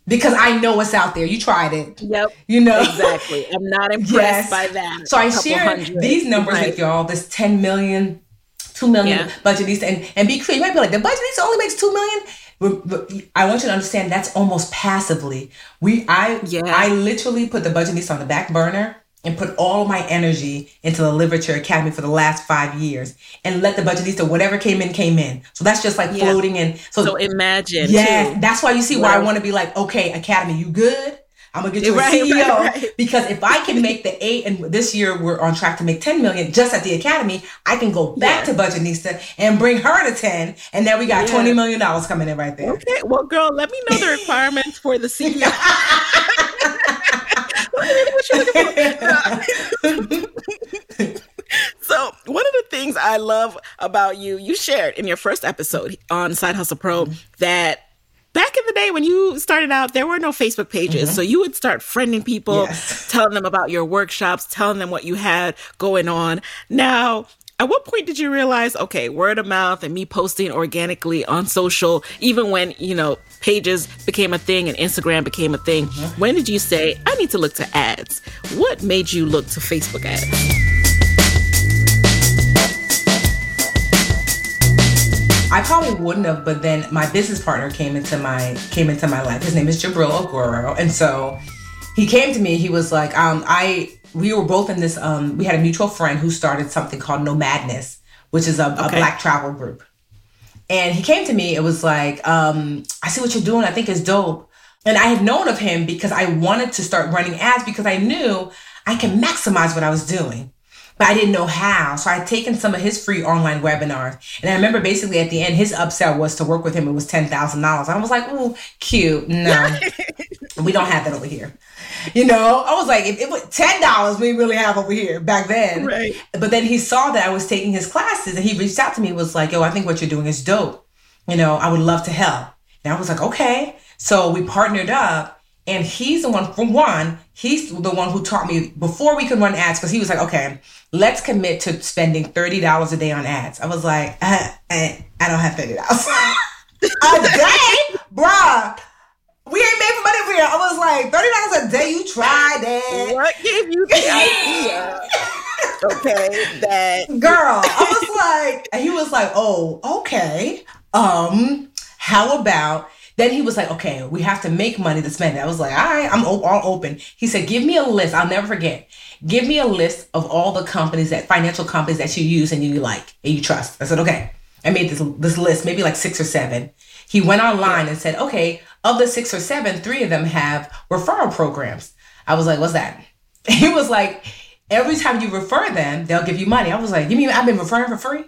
because I know what's out there. You tried it. Yep. You know? Exactly. I'm not impressed yes. by that. So I share these numbers right. with y'all, this ten million, two million yeah. Budgetnista. And, and be clear, you might be like, the Budgetnista only makes two million? But, but I want you to understand that's almost passively. We, I, yeah. I literally put the Budgetnista on the back burner and put all my energy into the Literature Academy for the last five years and let the Budgetnista, whatever came in, came in. So that's just like yeah. floating in. So, so imagine. Yeah, too. That's why you see why right. I want to be like, okay, Academy, you good? I'm going to get you a right, C E O. Right, right. Because if I can make the eight, and this year we're on track to make ten million just at the Academy, I can go back yeah. to Budgetnista and bring her to ten. And then we got yeah. twenty million dollars coming in right there. Okay. Well, girl, let me know the requirements for the C E O. What you looking for? So one of the things I love about you, you shared in your first episode on Side Hustle Pro that back in the day when you started out, there were no Facebook pages. Mm-hmm. So you would start friending people, yes. telling them about your workshops, telling them what you had going on. Now, at what point did you realize, okay, word of mouth and me posting organically on social, even when, you know, pages became a thing and Instagram became a thing, mm-hmm. when did you say, I need to look to ads? What made you look to Facebook ads? I probably wouldn't have, but then my business partner came into my came into my life. His name is Jabril Ogoro, and so he came to me. He was like, um, I we were both in this. Um, we had a mutual friend who started something called Nomadness, which is a, okay. a Black travel group. And he came to me. It was like, um, I see what you're doing. I think it's dope. And I had known of him because I wanted to start running ads because I knew I can maximize what I was doing. But I didn't know how. So I had taken some of his free online webinars. And I remember basically at the end, his upsell was to work with him. It was ten thousand dollars. I was like, ooh, cute. No, we don't have that over here. You know, I was like, if it was ten dollars we really have over here back then. Right. But then he saw that I was taking his classes and he reached out to me and was like, yo, I think what you're doing is dope. You know, I would love to help. And I was like, okay. So we partnered up. And he's the one, for one, he's the one who taught me before we could run ads, because he was like, okay, let's commit to spending thirty dollars a day on ads. I was like, uh, uh, I don't have thirty dollars a day? Bruh, we ain't made for money over here. I was like, thirty dollars a day, you tried it. What gave you the idea? Okay, that. Girl, I was like, and he was like, oh, okay. Um, how about... Then he was like, okay, we have to make money to spend it. I was like, all right, I'm all open. He said, give me a list. I'll never forget. Give me a list of all the companies, that financial companies that you use and you like and you trust. I said, okay. I made this, this list, maybe like six or seven. He went online and said, okay, of the six or seven, three of them have referral programs. I was like, what's that? He was like, every time you refer them, they'll give you money. I was like, you mean I've been referring for free?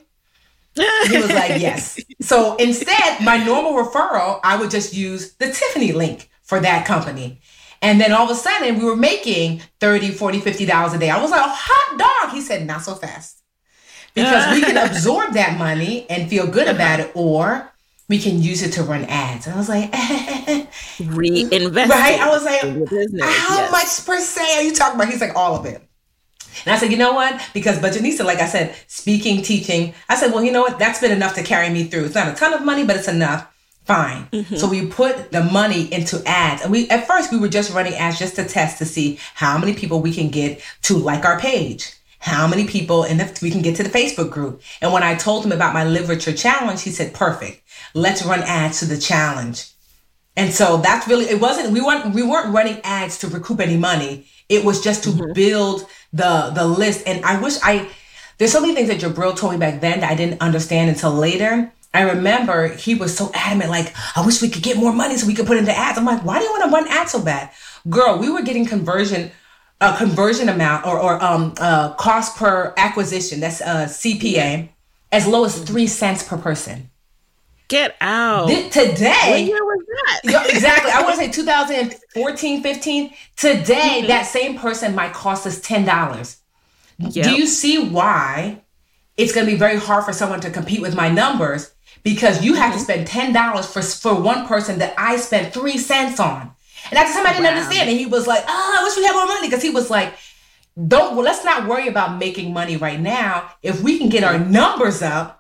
He was like, yes. So instead, my normal referral, I would just use the Tiffany link for that company. And then all of a sudden we were making thirty, forty, fifty dollars a day. I was like, oh, hot dog. He said, not so fast. Because we can absorb that money and feel good about it, or we can use it to run ads. And I was like, reinvest. Right? I was like, how yes. much per se are you talking about? He's like, all of it. And I said, you know what? Because Budgetnista, like I said, speaking, teaching, I said, well, you know what? That's been enough to carry me through. It's not a ton of money, but it's enough. Fine. Mm-hmm. So we put the money into ads. And we, at first, we were just running ads just to test to see how many people we can get to like our page, how many people in the, we can get to the Facebook group. And when I told him about my literature challenge, he said, perfect. Let's run ads to the challenge. And so that's really, it wasn't, we weren't, we weren't running ads to recoup any money. It was just to mm-hmm. build the the list. And I wish I, there's so many things that Jabril told me back then that I didn't understand until later. I remember he was so adamant, like, I wish we could get more money so we could put into ads. I'm like, why do you want to run ads so bad? Girl, we were getting conversion, a uh, conversion amount or, or um uh, cost per acquisition, that's uh, C P A, as low as three cents per person. Get out. Th- today. What year was that? Yo, exactly. I want to say two thousand fourteen, fifteen. Today, mm-hmm. that same person might cost us ten dollars. Yep. Do you see why it's going to be very hard for someone to compete with my numbers? Because you have mm-hmm. to spend ten dollars for, for one person that I spent three cents on. And at the time, I didn't wow. understand. And he was like, oh, I wish we had more money. Because he was like, don't, well, let's not worry about making money right now. If we can get our numbers up,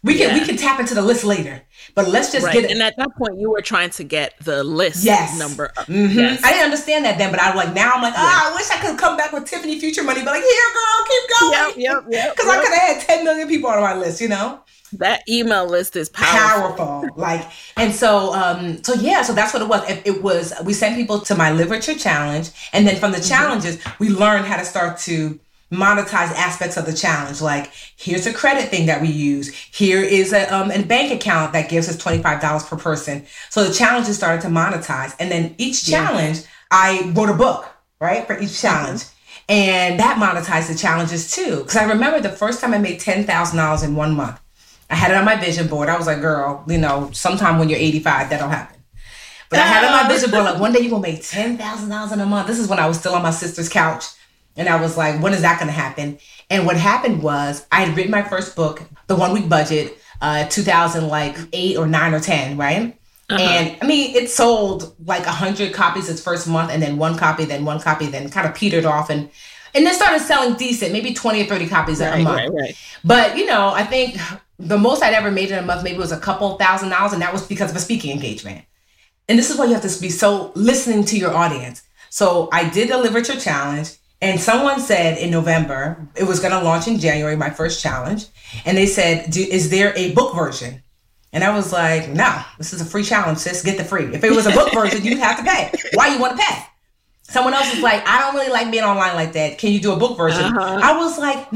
We can yeah. we can tap into the list later, but let's just right. get it. And at that point, you were trying to get the list yes. number up. Mm-hmm. Yes. I didn't understand that then, but I was like, now I'm like, ah, yeah. oh, I wish I could come back with Tiffany Future Money, but like, here, girl, keep going. Yep, yep, yep. Because yep. I could have had ten million people on my list, you know? That email list is powerful. Powerful. Like, and so, um, so yeah, so that's what it was. It, it was, we sent people to my literature challenge. And then from the challenges, mm-hmm. we learned how to start to monetize aspects of the challenge. Like, here's a credit thing that we use. Here is a, um, a bank account that gives us twenty-five dollars per person. So the challenges started to monetize. And then each challenge, yeah. I wrote a book, right? For each challenge. Mm-hmm. And that monetized the challenges too. Because I remember the first time I made ten thousand dollars in one month. I had it on my vision board. I was like, girl, you know, sometime when you're eighty-five, that'll happen. But I had it on my vision board, like, one day you're going to make ten thousand dollars in a month. This is when I was still on my sister's couch. And I was like, when is that going to happen? And what happened was I had written my first book, The One Week Budget, uh, two thousand like eight or nine or ten, right? Uh-huh. And I mean, it sold like one hundred copies its first month, and then one copy, then one copy, then kind of petered off. And and then started selling decent, maybe twenty or thirty copies right, a month. Right, right. But, you know, I think the most I'd ever made in a month maybe was a couple thousand dollars, and that was because of a speaking engagement. And this is why you have to be so listening to your audience. So I did the literature challenge, and someone said in November, it was going to launch in January, my first challenge. And they said, Do, is there a book version? And I was like, no, this is a free challenge, sis, get the free. If it was a book version, you'd have to pay. Why you want to pay? Someone else was like, I don't really like being online like that. Can you do a book version? Uh-huh. I was like,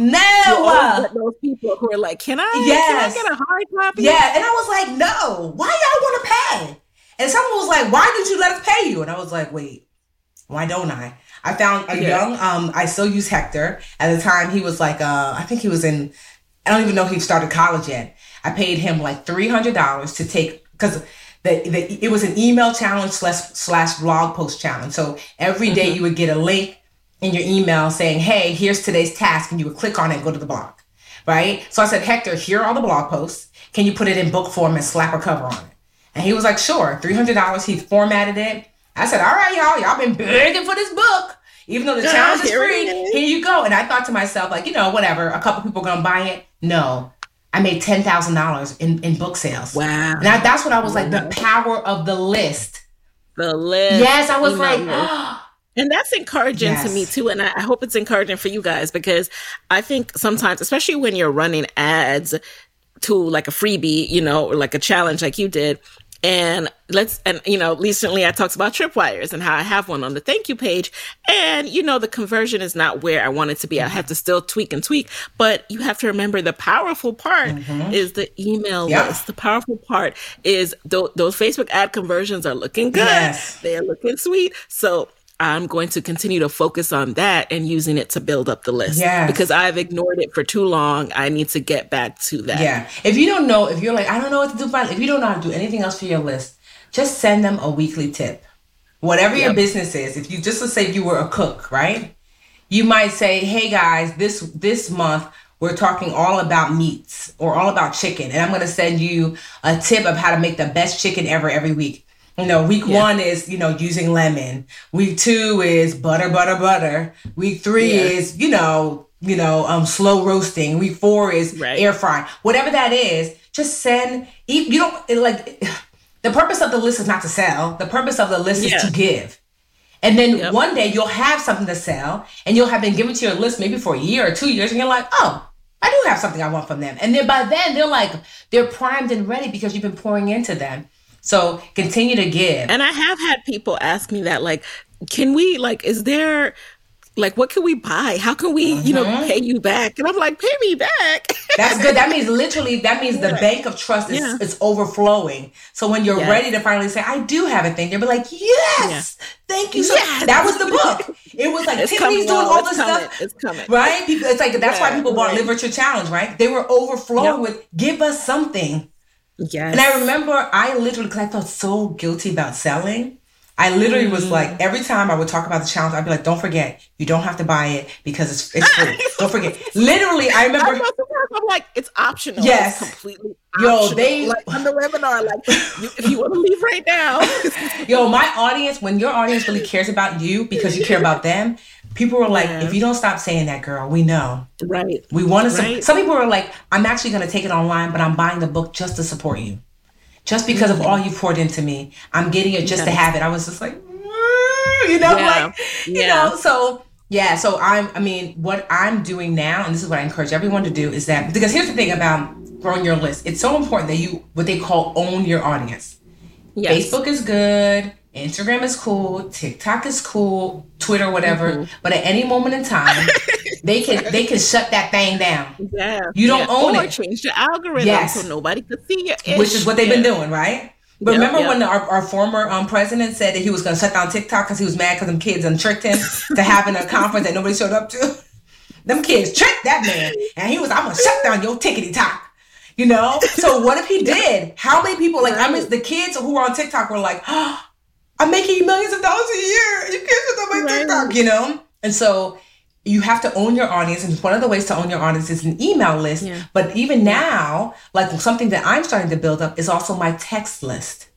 no. Those people who are like, can I, yes. can I get a hard copy? Yeah. And I was like, no. Why y'all want to pay? And someone was like, why did you let us pay you? And I was like, wait, why don't I? I found a yeah. young, um, I still use Hector. At the time, he was like, uh, I think he was in, I don't even know if he started college yet. I paid him like three hundred dollars to take, because the, the, it was an email challenge slash, slash blog post challenge. So every day mm-hmm. you would get a link in your email saying, hey, here's today's task. And you would click on it and go to the blog, right? So I said, Hector, here are all the blog posts. Can you put it in book form and slap a cover on it? And he was like, sure, three hundred dollars. He formatted it. I said, all right, y'all, y'all been begging for this book. Even though the challenge is free, here you go. And I thought to myself, like, you know, whatever, a couple people are going to buy it. No, I made ten thousand dollars in, in book sales. Wow. And I, that's what I was like, the power of the list. The list. Yes, I was like, oh. And that's encouraging yes. to me too. And I, I hope it's encouraging for you guys, because I think sometimes, especially when you're running ads to like a freebie, you know, or like a challenge like you did, And let's, and, you know, recently I talked about Tripwires and how I have one on the thank you page. And, you know, the conversion is not where I want it to be. I have to still tweak and tweak. But you have to remember the powerful part mm-hmm. is the email yeah. list. The powerful part is th- those Facebook ad conversions are looking good. Yes. They're looking sweet. So I'm going to continue to focus on that and using it to build up the list. Yes. Because I've ignored it for too long. I need to get back to that. Yeah. If you don't know, if you're like, I don't know what to do, fine. If you don't know how to do anything else for your list, just send them a weekly tip. Whatever yep. your business is, if you just, let's say you were a cook, right? You might say, hey guys, this this month, we're talking all about meats or all about chicken. And I'm going to send you a tip of how to make the best chicken ever every week. You know, week yeah. one is, you know, using lemon. Week two is butter, butter, butter. Week three yeah. is, you know, you know, um, slow roasting. Week four is right. air frying. Whatever that is, just send. You don't it, like. The purpose of the list is not to sell. The purpose of the list yeah. is to give. And then yep. one day you'll have something to sell, and you'll have been given to your list maybe for a year or two years, and you're like, oh, I do have something I want from them. And then by then they're like, they're primed and ready because you've been pouring into them. So continue to give. And I have had people ask me that, like, can we, like, is there, like, what can we buy? How can we, mm-hmm. you know, pay you back? And I'm like, pay me back. That's good. That means literally, that means the bank of trust is, yeah. is overflowing. So when you're yes. ready to finally say, I do have a thing, they'll be like, yes, yeah. thank you. So yes. that was the book. It was like, it's Tiffany's doing all this coming. stuff. It's coming. Right? People, it's like, that's yeah, why people bought right. Literature Challenge, right? They were overflowing yep. with, give us something. Yes. And I remember I literally, because I felt so guilty about selling, I literally mm. was like, every time I would talk about the challenge, I'd be like, don't forget, you don't have to buy it because it's it's free. Don't forget. Literally, I remember. I'm like, it's optional. Yes. It's completely optional. Yo, they. Like on the webinar, like, you, if you want to leave right now. Yo, my audience, when your audience really cares about you because you care about them, People were like, Yeah. if you don't stop saying that, girl, we know. Right. We want to. Right. Some people were like, I'm actually going to take it online, but I'm buying the book just to support you. Just because Mm-hmm. of all you poured into me. I'm getting it just to Yes. have it. I was just like, mm, you know, Yeah. like, you Yeah. know, so yeah. So I'm, I mean, what I'm doing now, and this is what I encourage everyone to do, is that, because here's the thing about growing your list. It's so important that you, what they call own your audience. Yes. Facebook is good. Instagram is cool. TikTok is cool. Twitter, whatever. Mm-hmm. But at any moment in time, they can they can shut that thing down. Yeah. You don't yeah. own or it. change the algorithm Yes. so nobody could see your ish. Which is what they've yeah. been doing, right? But Yep, remember yep. when our, our former um, president said that he was going to shut down TikTok because he was mad because them kids done tricked him to having a conference that nobody showed up to? Them kids tricked that man. And he was, I'm going to shut down your tickety-tock. You know? So what if he did? How many people, like, I mean, the kids who were on TikTok were like, oh, I'm making millions of dollars a year. You can't shut down my Right. TikTok, you know? And so you have to own your audience. And one of the ways to own your audience is an email list. Yeah. But even now, like something that I'm starting to build up is also my text list.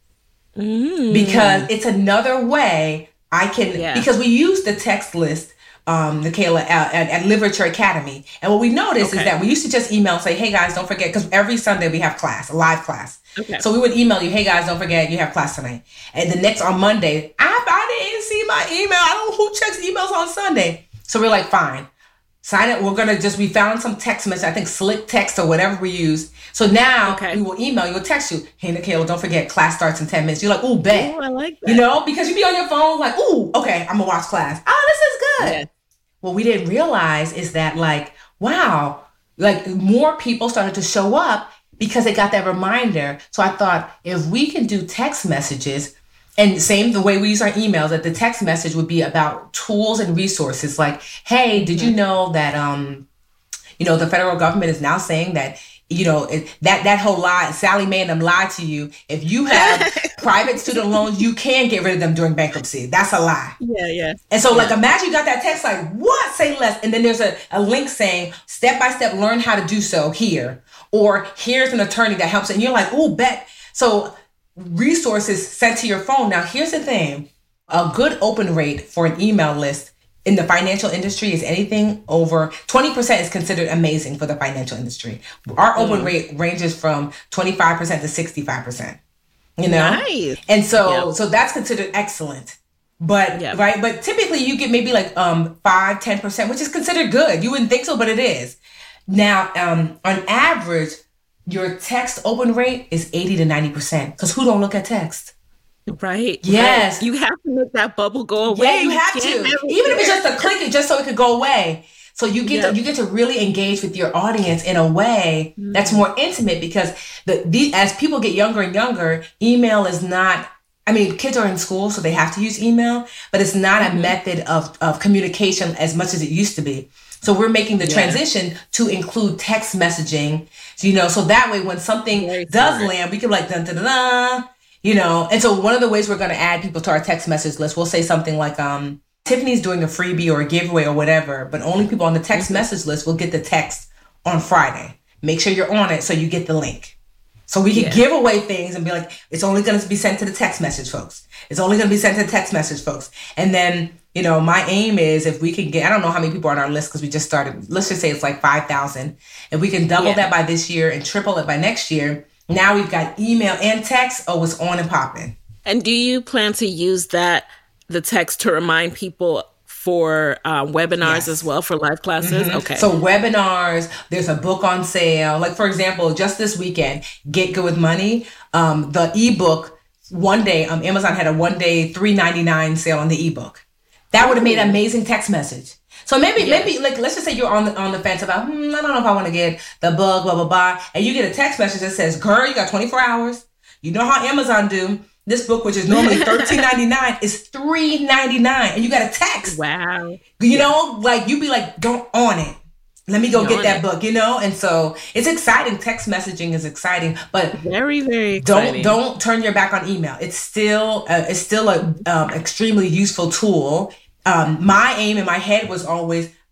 Mm. Because it's another way I can, Yeah. because we use the text list, um, Nicaila, at, at, at Literature Academy. And what we noticed Okay. is that we used to just email and say, hey guys, don't forget, because every Sunday we have class, a live class. Okay. So we would email you, hey guys, don't forget you have class tonight. And the next on Monday, I, I didn't see my email. I don't know who checks emails on Sunday. So we're like, fine. Sign it. We're going to just, we found some text message, I think Slick Text or whatever we use. So now Okay. we will email you or text you, hey, Nicaila, don't forget class starts in ten minutes. You're like, ooh, bet. Ooh, I like that. You know, because you be on your phone like, ooh, okay, I'm going to watch class. Oh, this is good. Yeah. What we didn't realize is that, like, wow, like more people started to show up because they got that reminder. So I thought, if we can do text messages, and same the way we use our emails, that the text message would be about tools and resources. Like, hey, did you know that, um, you know, the federal government is now saying that, you know, it, that that whole lie, Sally Mae and them lied to you. If you have private student loans, you can get rid of them during bankruptcy. That's a lie. Yeah, yeah. And so, like, imagine you got that text like, what? Say less. And then there's a, a link saying, step by step, learn how to do so here. Or here's an attorney that helps. And you're like, oh, bet. So resources sent to your phone. Now, here's the thing. A good open rate for an email list in the financial industry is anything over twenty percent is considered amazing for the financial industry. Our open rate ranges from twenty-five percent to sixty-five percent. You know? Nice. And so, Yep. so that's considered excellent. But, Yep. right, but typically you get maybe like um five, ten percent, which is considered good. You wouldn't think so, but it is. Now, um, on average, your text open rate is eighty to ninety percent. Because who don't look at text? Right. Yes. Right. You have to make that bubble go away. Yeah, you have to. can't have it Even if it's there. just a click it just so it could go away. So you get Yep. to, you get to really engage with your audience in a way Mm. that's more intimate, because the, the as people get younger and younger, email is not, I mean, kids are in school, so they have to use email, but it's not Mm-hmm. a method of, of communication as much as it used to be. So we're making the Yeah. transition to include text messaging, you know, so that way when something Very does smart. land, we can like dun dun dun, dun you know. And so one of the ways we're going to add people to our text message list, we'll say something like, um, Tiffany's doing a freebie or a giveaway or whatever, but only people on the text Mm-hmm. message list will get the text on Friday. Make sure you're on it so you get the link. So we can Yeah. give away things and be like, it's only going to be sent to the text message folks. It's only going to be sent to the text message folks. And then, you know, my aim is if we can get, I don't know how many people are on our list because we just started, let's just say it's like five thousand. If we can double Yeah. that by this year and triple it by next year, now we've got email and text. Oh, it's on and popping. And do you plan to use that, the text, to remind people for um, webinars Yes. as well, for live classes? Okay. So webinars, there's a book on sale. Like, for example, just this weekend, Get Good with Money, um, the ebook, one day, um, Amazon had a one day three ninety-nine sale on the ebook. That would have made an amazing text message. So maybe, Yeah. maybe like, let's just say you're on the, on the fence about, hmm, I don't know if I want to get the book, blah, blah, blah. And you get a text message that says, girl, you got twenty-four hours. You know how Amazon do. This book, which is normally thirteen ninety-nine, is three ninety-nine. And you got a text. Wow. You know, like you be like, don't on it. Let me go Be get on that it. book, you know? And so it's exciting. Text messaging is exciting, but Very, very don't exciting. don't turn your back on email. It's still uh, it's still a um, extremely useful tool. Um, my aim in my head was always,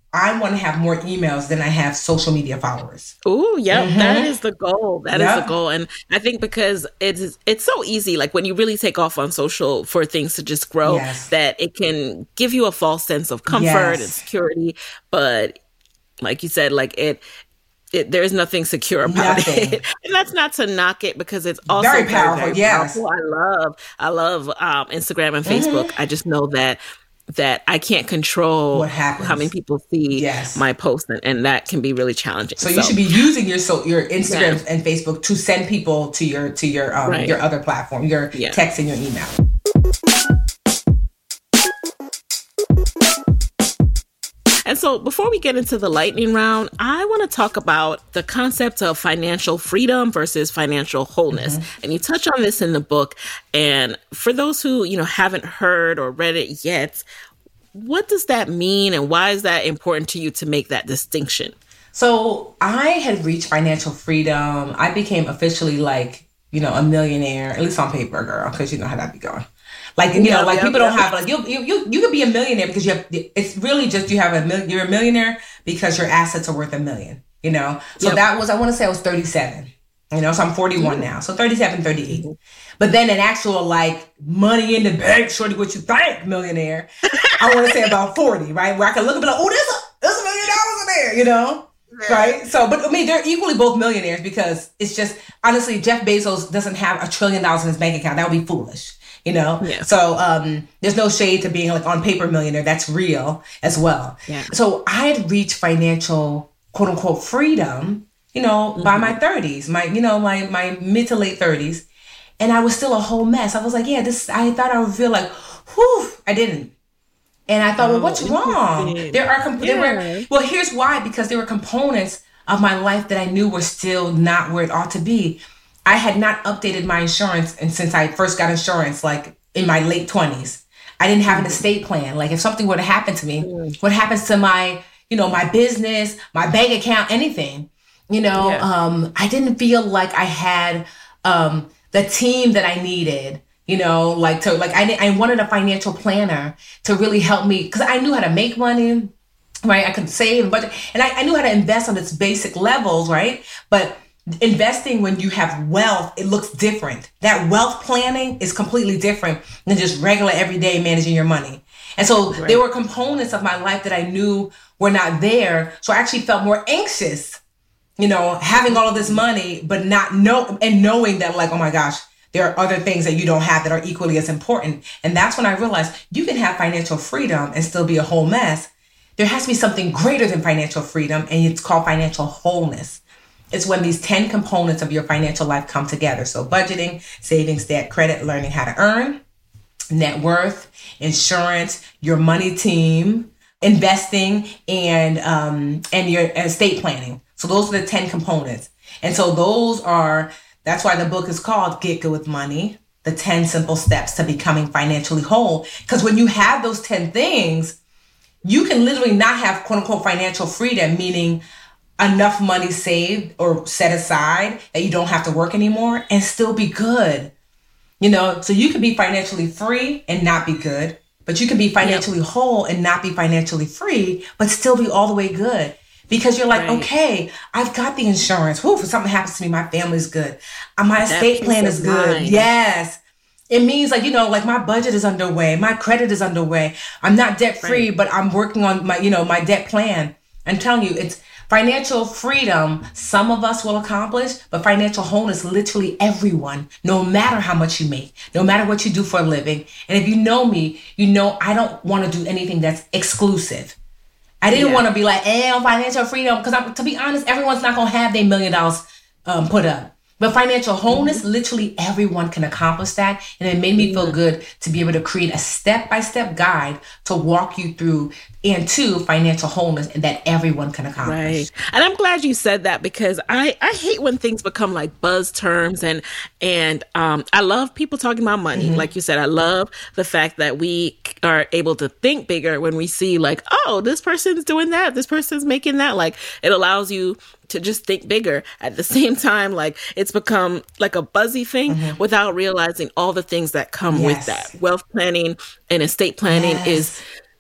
I want to have more emails than I have social media followers. Oh, yeah, mm-hmm. that is the goal. That yep. is the goal. And I think because it's it's so easy, like when you really take off on social for things to just grow, yes. that it can give you a false sense of comfort yes. and security. But like you said, like it, it there's nothing secure about nothing. it. And that's not to knock it, because it's also very powerful. Very yes. powerful. I love, I love um, Instagram and Facebook. Mm-hmm. I just know that that I can't control what happens. How many people see yes. my post, and, and that can be really challenging. So, so you should be using your so your Instagram yeah. and Facebook to send people to your to your um, right. your other platform, your yeah. text and your email. And so before we get into the lightning round, I want to talk about the concept of financial freedom versus financial wholeness. Mm-hmm. And you touch on this in the book. And for those who, you know, haven't heard or read it yet, what does that mean, and why is that important to you to make that distinction? So I had reached financial freedom. I became officially like, you know, a millionaire, at least on paper, girl, because you know how that be going. Like, you yeah, know, like yeah, people yeah. don't have, like, you, you, you, you could be a millionaire because you have, it's really just, you have a million, you're a millionaire because your assets are worth a million, you know? So yep. that was, I want to say I was thirty-seven, you know, so I'm forty-one mm-hmm. now. So thirty-seven, thirty-eight. Mm-hmm. But then an actual, like, money in the bank, shorty, what you think, millionaire, I want to say about forty, right? Where I can look and be like, oh, there's a, there's a million dollars in there, you know? Yeah. Right? So, but I mean, they're equally both millionaires, because it's just, honestly, Jeff Bezos doesn't have a trillion dollars in his bank account. That would be foolish. You know, yeah. so um, there's no shade to being like on paper millionaire. That's real as well. Yeah. So I had reached financial quote unquote freedom, you know, mm-hmm. by my thirties, my, you know, my, my mid to late thirties. And I was still a whole mess. I was like, yeah, this, I thought I would feel like, whew, I didn't. And I thought, oh, well, what's wrong? There are, comp- yeah. there were, well, here's why, because there were components of my life that I knew were still not where it ought to be. I had not updated my insurance, and since I first got insurance, like in my late twenties, I didn't have an estate plan. Like if something were to happen to me, mm. what happens to my, you know, my business, my bank account, anything, you know, yeah. um, I didn't feel like I had um, the team that I needed, you know, like to like I I wanted a financial planner to really help me, because I knew how to make money, right? I could save and budget, and I, I knew how to invest on its basic levels, right? But investing when you have wealth, it looks different. That wealth planning is completely different than just regular everyday managing your money. And so right. there were components of my life that I knew were not there. So I actually felt more anxious, you know, having all of this money, but not know and knowing that, like, oh my gosh, there are other things that you don't have that are equally as important. And that's when I realized you can have financial freedom and still be a whole mess. There has to be something greater than financial freedom, and it's called financial wholeness. It's when these ten components of your financial life come together. So budgeting, savings, debt, credit, learning how to earn, net worth, insurance, your money team, investing, and um, and your estate planning. So those are the ten components. And so those are, that's why the book is called Get Good with Money, the ten simple steps to becoming financially whole. Because when you have those ten things, you can literally not have quote unquote financial freedom, meaning enough money saved or set aside that you don't have to work anymore, and still be good. You know, so you can be financially free and not be good, but you can be financially yep. whole and not be financially free, but still be all the way good. Because you're like, right. okay, I've got the insurance. Whew, if something happens to me, my family's good. My estate plan is good. Mind. Yes. It means like, you know, like my budget is underway. My credit is underway. I'm not debt free, right. but I'm working on my, you know, my debt plan. I'm telling you, it's financial freedom. Some of us will accomplish, but financial wholeness, literally everyone, no matter how much you make, no matter what you do for a living. And if you know me, you know, I don't want to do anything that's exclusive. I didn't yeah. want to be like, eh, on financial freedom. Because I'm, to be honest, everyone's not going to have their million dollars um, put up. But financial wholeness, mm-hmm. literally everyone can accomplish that. And it made me feel good to be able to create a step-by-step guide to walk you through into financial wholeness, and that everyone can accomplish. Right. And I'm glad you said that, because I, I hate when things become like buzz terms, and and um, I love people talking about money. Mm-hmm. Like you said, I love the fact that we are able to think bigger when we see like, oh, this person's doing that, this person's making that. Like, it allows you to just think bigger. At the same time, like, it's become like a buzzy thing mm-hmm. without realizing all the things that come yes. with that. Wealth planning and estate planning yes. is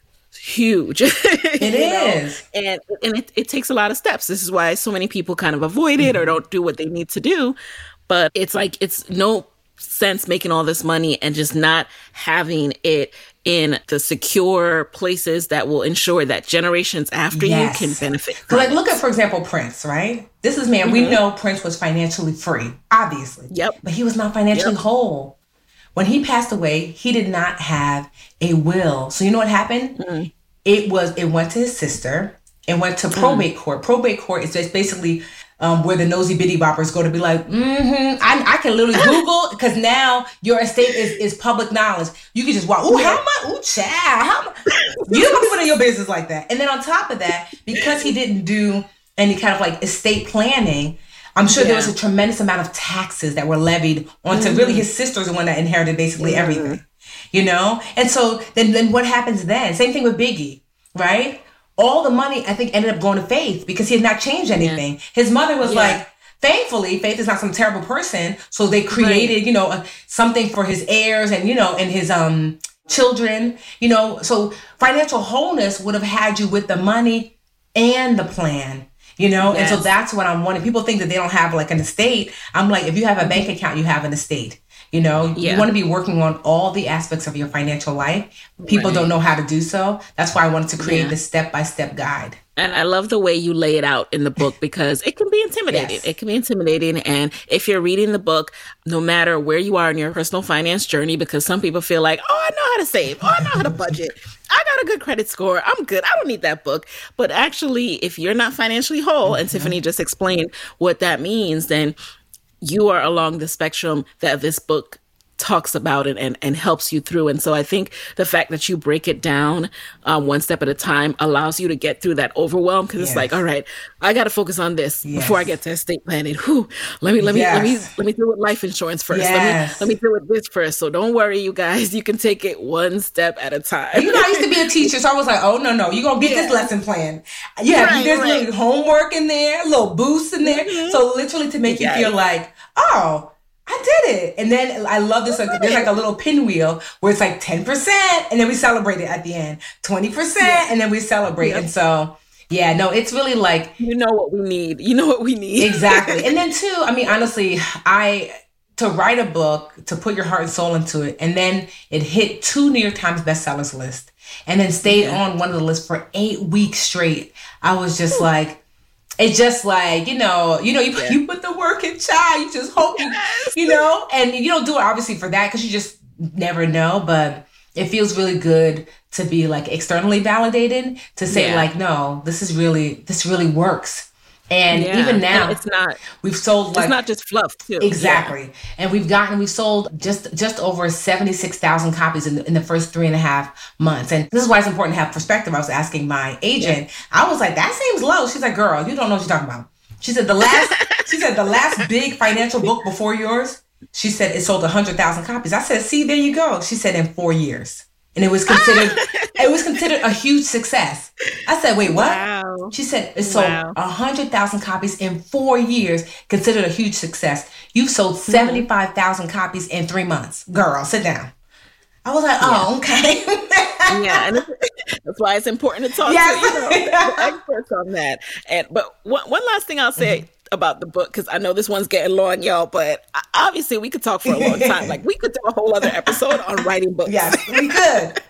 huge. It is. Know? And, and it, it takes a lot of steps. This is why so many people kind of avoid it or don't do what they need to do. But it's like, it's no sense making all this money and just not having it in the secure places that will ensure that generations after yes. you can benefit from like, look at, for example, Prince, right? This is, man, mm-hmm. we know Prince was financially free, obviously. Yep. But he was not financially yep. whole. When he passed away, he did not have a will. So you know what happened? Mm-hmm. It was, it went to his sister. It went to probate mm-hmm. court. Probate court is just basically Um, where the nosy bitty boppers go to be like, mm-hmm, I, I can literally Google, because now your estate is, is public knowledge. You can just walk, ooh, how much, ooh, child, how much? You don't put in your business like that. And then on top of that, because he didn't do any kind of like estate planning, I'm sure yeah. there was a tremendous amount of taxes that were levied onto mm-hmm. really his sister's the one that inherited basically mm-hmm. everything, you know? And so then, then what happens then? Same thing with Biggie, right? All the money, I think, ended up going to Faith because he had not changed anything. Yeah. His mother was yeah. like, thankfully, Faith is not some terrible person. So they created, right. you know, a, something for his heirs and, you know, and his um children, you know. So financial wholeness would have had you with the money and the plan, you know. Yes. And so that's what I'm wanting. People think that they don't have like an estate. I'm like, if you have a bank account, you have an estate. You know, yeah. you want to be working on all the aspects of your financial life. People right. don't know how to do so. That's why I wanted to create yeah. this step-by-step guide. And I love the way you lay it out in the book because it can be intimidating. Yes. It can be intimidating. And if you're reading the book, no matter where you are in your personal finance journey, because some people feel like, oh, I know how to save. Oh, I know how to budget. I got a good credit score. I'm good. I don't need that book. But actually, if you're not financially whole, mm-hmm. and Tiffany just explained what that means, then you are along the spectrum that this book talks about it and, and helps you through. And so I think the fact that you break it down um, one step at a time allows you to get through that overwhelm because yes. it's like, all right, I got to focus on this yes. before I get to estate planning. Whew, let me, let me, yes. let me, let me deal with life insurance first. Yes. Let me, let me deal with this first. So don't worry, you guys, you can take it one step at a time. You know, I used to be a teacher, so I was like, oh, no, no, you're going to get yeah. this lesson plan. Yeah, right, there's right. little homework in there, a little boost in there. Mm-hmm. So literally to make yes. you feel like, oh, I did it. And then I love this. Like, there's like a little pinwheel where it's like ten percent and then we celebrate it at the end. twenty percent yeah. and then we celebrate. Yeah. And so, yeah, no, it's really like. You know what we need. You know what we need. Exactly. And then too, I mean, honestly, I, to write a book, to put your heart and soul into it, and then it hit two New York Times bestsellers list and then stayed yeah. on one of the lists for eight weeks straight. I was just Ooh. like, it's just like, you know, you know, you, yeah. you put the work in, child. You just hope, yes. you, you know, and you don't do it obviously for that because you just never know. But it feels really good to be like externally validated to say yeah. like, no, this is really, this really works. And yeah. even now, and it's not. We've sold like it's not just fluff too. Exactly, yeah. and we've gotten we've sold just just over seventy six thousand copies in the, in the first three and a half months. And this is why it's important to have perspective. I was asking my agent. Yeah. I was like, that seems low. She's like, girl, you don't know what you're talking about. She said the last. she said the last big financial book before yours. She said it sold a hundred thousand copies. I said, see, there you go. She said in four years. And it was considered it was considered a huge success. I said, wait, what? Wow. She said it sold a wow. hundred thousand copies in four years, considered a huge success. You've sold mm-hmm. seventy-five thousand copies in three months. Girl, sit down. I was like, oh, yeah. okay. yeah, and that's why it's important to talk yes. to you know, the experts on that. And but one, one last thing I'll say. Mm-hmm. about the book, because I know this one's getting long, y'all, but obviously we could talk for a long time. Like we could do a whole other episode on writing books. Yes, we could.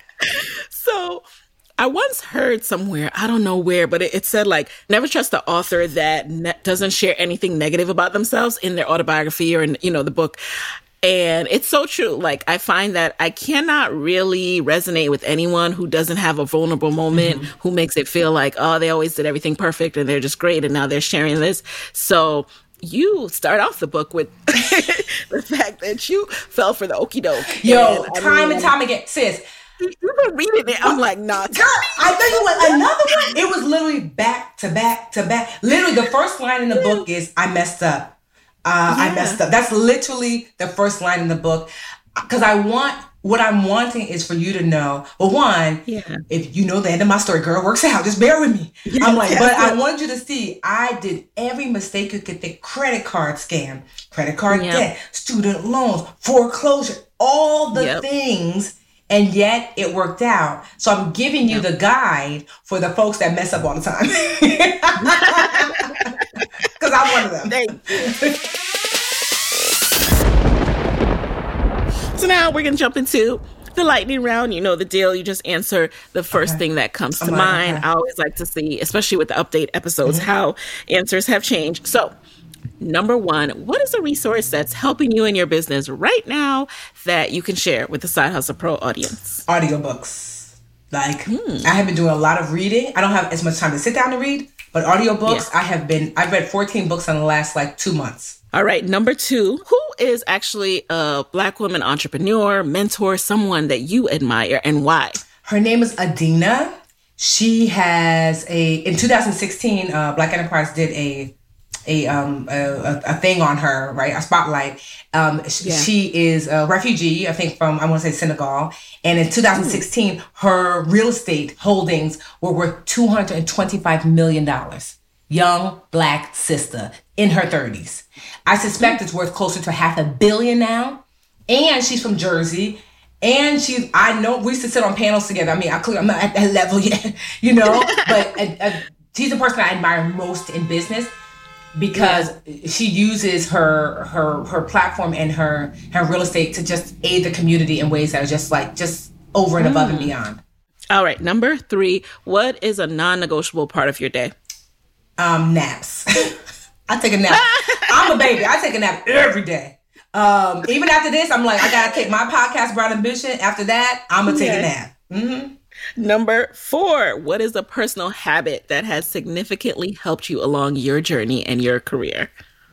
So I once heard somewhere, I don't know where, but it, it said like, never trust the author that ne- doesn't share anything negative about themselves in their autobiography or in, you know, the book. And it's so true. Like, I find that I cannot really resonate with anyone who doesn't have a vulnerable moment, mm-hmm. who makes it feel like, oh, they always did everything perfect and they're just great and now they're sharing this. So you start off the book with the fact that you fell for the okie doke. Yo, and, time I mean, and time again. Sis, you've been reading it. I'm like, nah. Girl, I tell you what, another one, it was literally back to back to back. Literally, the first line in the book is, I messed up. Uh, yeah. I messed up. That's literally the first line in the book. Because I want, what I'm wanting is for you to know, well, one, yeah. if you know the end of my story, girl, works out. Just bear with me. Yes, I'm like, yes, but yes. I want you to see, I did every mistake you could think. Credit card scam, credit card yep. debt, student loans, foreclosure, all the yep. things And yet it worked out. So I'm giving you yeah. the guide for the folks that mess up all the time. Because I'm one of them. Thank you. So now we're going to jump into the lightning round. You know the deal. You just answer the first okay. thing that comes to oh mind. Okay. I always like to see, especially with the update episodes, mm-hmm. how answers have changed. So number one, what is a resource that's helping you in your business right now that you can share with the Side Hustle Pro audience? Audiobooks. Like, hmm. I have been doing a lot of reading. I don't have as much time to sit down and read, but audiobooks, yeah. I have been, I've read fourteen books in the last like two months. All right. Number two, who is actually a Black woman entrepreneur, mentor, someone that you admire, and why? Her name is Adina. She has a, in two thousand sixteen, uh, Black Enterprise did a, a, um, a, a thing on her, right? A spotlight. Um, she, yeah. she is a refugee, I think from, I want to say Senegal. And in two thousand sixteen, mm. her real estate holdings were worth two hundred twenty-five million dollars. Young Black sister in her thirties. I suspect it's worth closer to half a billion now. And she's from Jersey. And she's, I know, we used to sit on panels together. I mean, I, I'm not at that level yet, you know, but uh, uh, she's the person I admire most in business because yeah. she uses her her her platform and her, her real estate to just aid the community in ways that are just like, just over and mm. above and beyond. All right. Number three, what is a non-negotiable part of your day? Um, naps. I take a nap. I'm a baby. I take a nap every day. Um, even after this, I'm like, I gotta take my podcast, Brown Ambition. After that, I'm gonna take yeah. a nap. Mm-hmm. Number four, what is a personal habit that has significantly helped you along your journey and your career?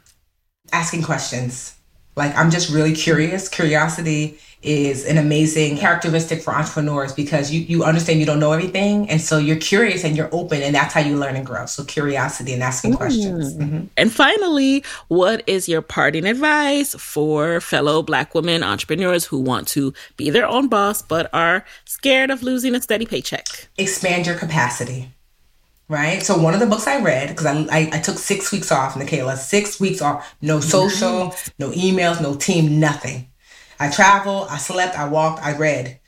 Asking questions. Like, I'm just really curious. Curiosity is an amazing characteristic for entrepreneurs because you, you understand you don't know everything. And so you're curious and you're open, and that's how you learn and grow. So curiosity and asking mm. questions. Mm-hmm. And finally, what is your parting advice for fellow Black women entrepreneurs who want to be their own boss but are scared of losing a steady paycheck? Expand your capacity. Right? So one of the books I read, because I, I I took six weeks off, Nikayla, six weeks off, no social, no emails, no team, nothing. I traveled, I slept, I walked, I read.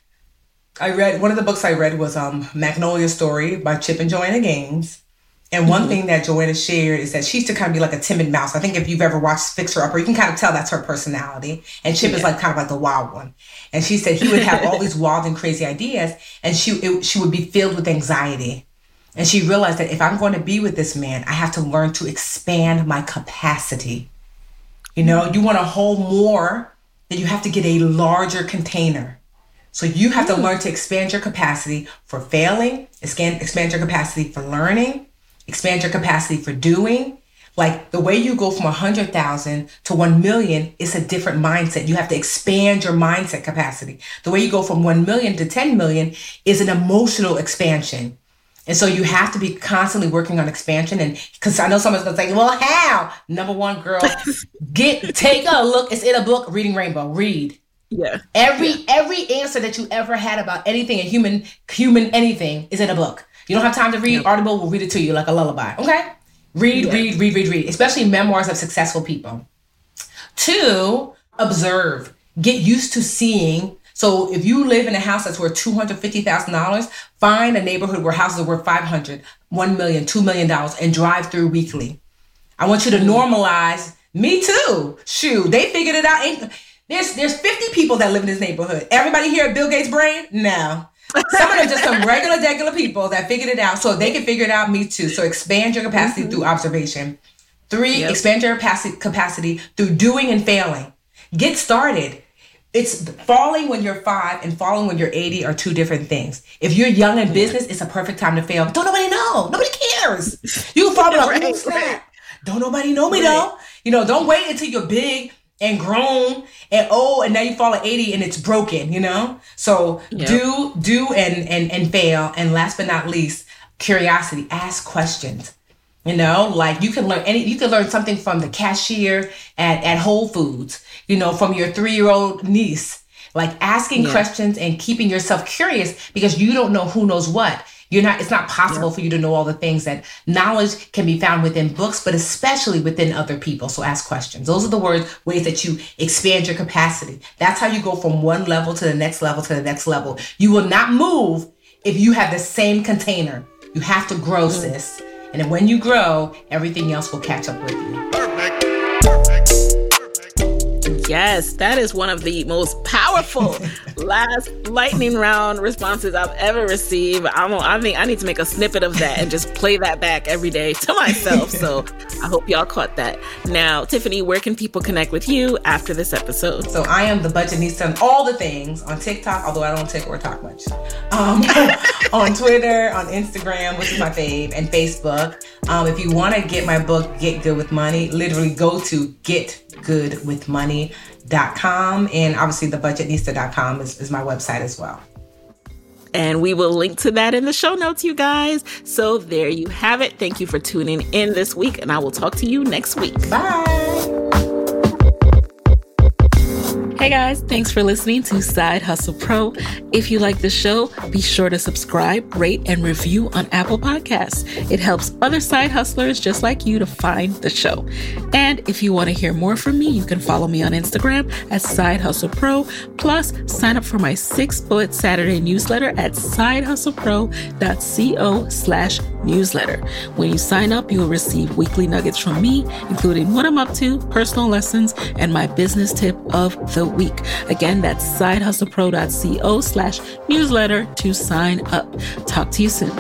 I read, one of the books I read was um, Magnolia Story by Chip and Joanna Gaines. And one mm-hmm. thing that Joanna shared is that she used to kind of be like a timid mouse. I think if you've ever watched Fixer Upper, you can kind of tell that's her personality. And Chip yeah. is like kind of like the wild one. And she said he would have all these wild and crazy ideas, and she it, she would be filled with anxiety. And she realized that if I'm going to be with this man, I have to learn to expand my capacity. You know, you want to hold more, then you have to get a larger container. So you have mm. to learn to expand your capacity for failing, expand, expand your capacity for learning, expand your capacity for doing. Like the way you go from one hundred thousand to one million is a different mindset. You have to expand your mindset capacity. The way you go from one million to ten million is an emotional expansion. And so you have to be constantly working on expansion. And because I know someone's going to say, well, how? Number one, girl, get take a look. It's in a book, Reading Rainbow. Read. Yeah. Every yeah. every answer that you ever had about anything, a human, human anything, is in a book. You don't have time to read, yep. Audible will read it to you like a lullaby. Okay? Read, yeah. read, read, read, read. Especially memoirs of successful people. Two, observe. Get used to seeing. So if you live in a house that's worth two hundred fifty thousand dollars, find a neighborhood where houses are worth five hundred, one million, two million dollars and drive through weekly. I want you to normalize, me too. Shoot, they figured it out. There's there's fifty people that live in this neighborhood. Everybody here at Bill Gates' brain? No. Some of them just some regular, regular people that figured it out. So if they can figure it out, me too. So expand your capacity mm-hmm. through observation. Three, yep. expand your capacity through doing and failing. Get started. It's falling when you're five and falling when you're eighty are two different things. If you're young in business, it's a perfect time to fail. Don't nobody know. Nobody cares. You fall like, right, right. Don't nobody know me right. though. You know, don't wait until you're big and grown and old and now you fall at eighty and it's broken, you know? So yep. do, do and, and, and fail. And last but not least, curiosity. Ask questions. You know, like you can learn any, you can learn something from the cashier at, at Whole Foods, you know, from your three-year-old niece, like asking yeah. questions and keeping yourself curious because you don't know who knows what. You're not, it's not possible yeah. for you to know all the things that knowledge can be found within books, but especially within other people. So ask questions. Those are the words, ways that you expand your capacity. That's how you go from one level to the next level to the next level. You will not move if you have the same container. You have to grow, mm. sis. And then when you grow, everything else will catch up with you. Perfect. Perfect. Yes, that is one of the most powerful last lightning round responses I've ever received. I'm, I think I need to make a snippet of that and just play that back every day to myself. So I hope y'all caught that. Now, Tiffany, where can people connect with you after this episode? So I am the Budgetnista on all the things on TikTok, although I don't tick or talk much. Um, on Twitter, on Instagram, which is my fave, and Facebook. Um, if you want to get my book, Get Good with Money, literally go to get good with money dot com, and obviously the budgetnista dot com is, is my website as well. And we will link to that in the show notes, you guys. So there you have it. Thank you for tuning in this week, and I will talk to you next week. Bye. Hey guys, thanks for listening to Side Hustle Pro. If you like the show, be sure to subscribe, rate, and review on Apple Podcasts. It helps other side hustlers just like you to find the show. And if you want to hear more from me, you can follow me on Instagram at Side Hustle Pro. Plus, sign up for my Six Bullet Saturday newsletter at sidehustlepro.co slash newsletter. When you sign up, you will receive weekly nuggets from me, including what I'm up to, personal lessons, and my business tip of the week. Again, that's sidehustlepro.co slash newsletter to sign up. Talk to you soon.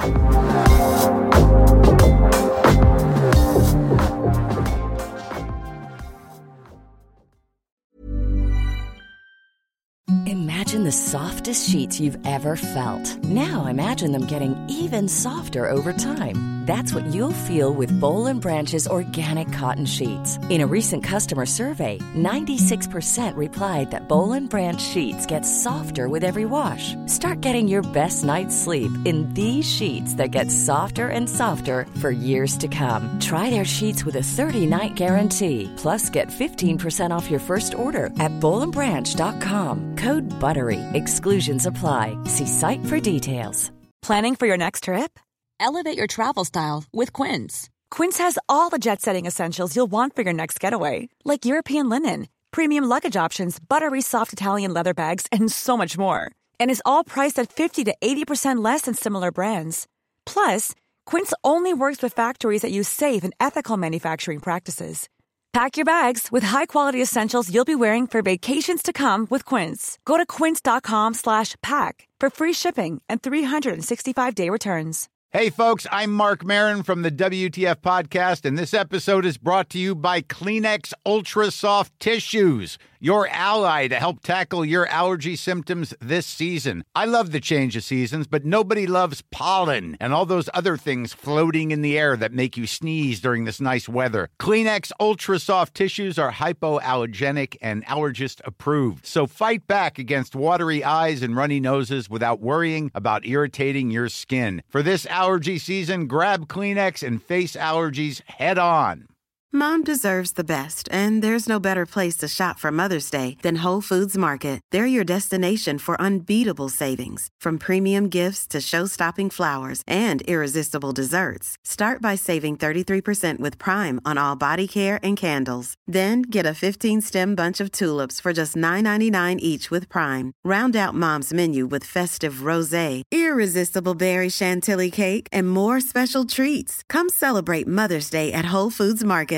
Imagine the softest sheets you've ever felt. Now imagine them getting even softer over time. That's what you'll feel with Boll and Branch's organic cotton sheets. In a recent customer survey, ninety-six percent replied that Boll and Branch sheets get softer with every wash. Start getting your best night's sleep in these sheets that get softer and softer for years to come. Try their sheets with a thirty-night guarantee. Plus, get fifteen percent off your first order at boll and branch dot com. Code BUTTERY. Exclusions apply. See site for details. Planning for your next trip? Elevate your travel style with Quince. Quince has all the jet-setting essentials you'll want for your next getaway, like European linen, premium luggage options, buttery soft Italian leather bags, and so much more. And is all priced at fifty to eighty percent less than similar brands. Plus, Quince only works with factories that use safe and ethical manufacturing practices. Pack your bags with high-quality essentials you'll be wearing for vacations to come with Quince. Go to quince.com slash pack for free shipping and three sixty-five day returns. Hey, folks, I'm Mark Maron from the W T F Podcast, and this episode is brought to you by Kleenex Ultra Soft Tissues, your ally to help tackle your allergy symptoms this season. I love the change of seasons, but nobody loves pollen and all those other things floating in the air that make you sneeze during this nice weather. Kleenex Ultra Soft Tissues are hypoallergenic and allergist approved, so fight back against watery eyes and runny noses without worrying about irritating your skin. For this allergy season, grab Kleenex and face allergies head on. Mom deserves the best, and there's no better place to shop for Mother's Day than Whole Foods Market. They're your destination for unbeatable savings, from premium gifts to show-stopping flowers and irresistible desserts. Start by saving thirty-three percent with Prime on all body care and candles. Then get a fifteen-stem bunch of tulips for just nine ninety-nine each with Prime. Round out Mom's menu with festive rosé, irresistible berry chantilly cake, and more special treats. Come celebrate Mother's Day at Whole Foods Market.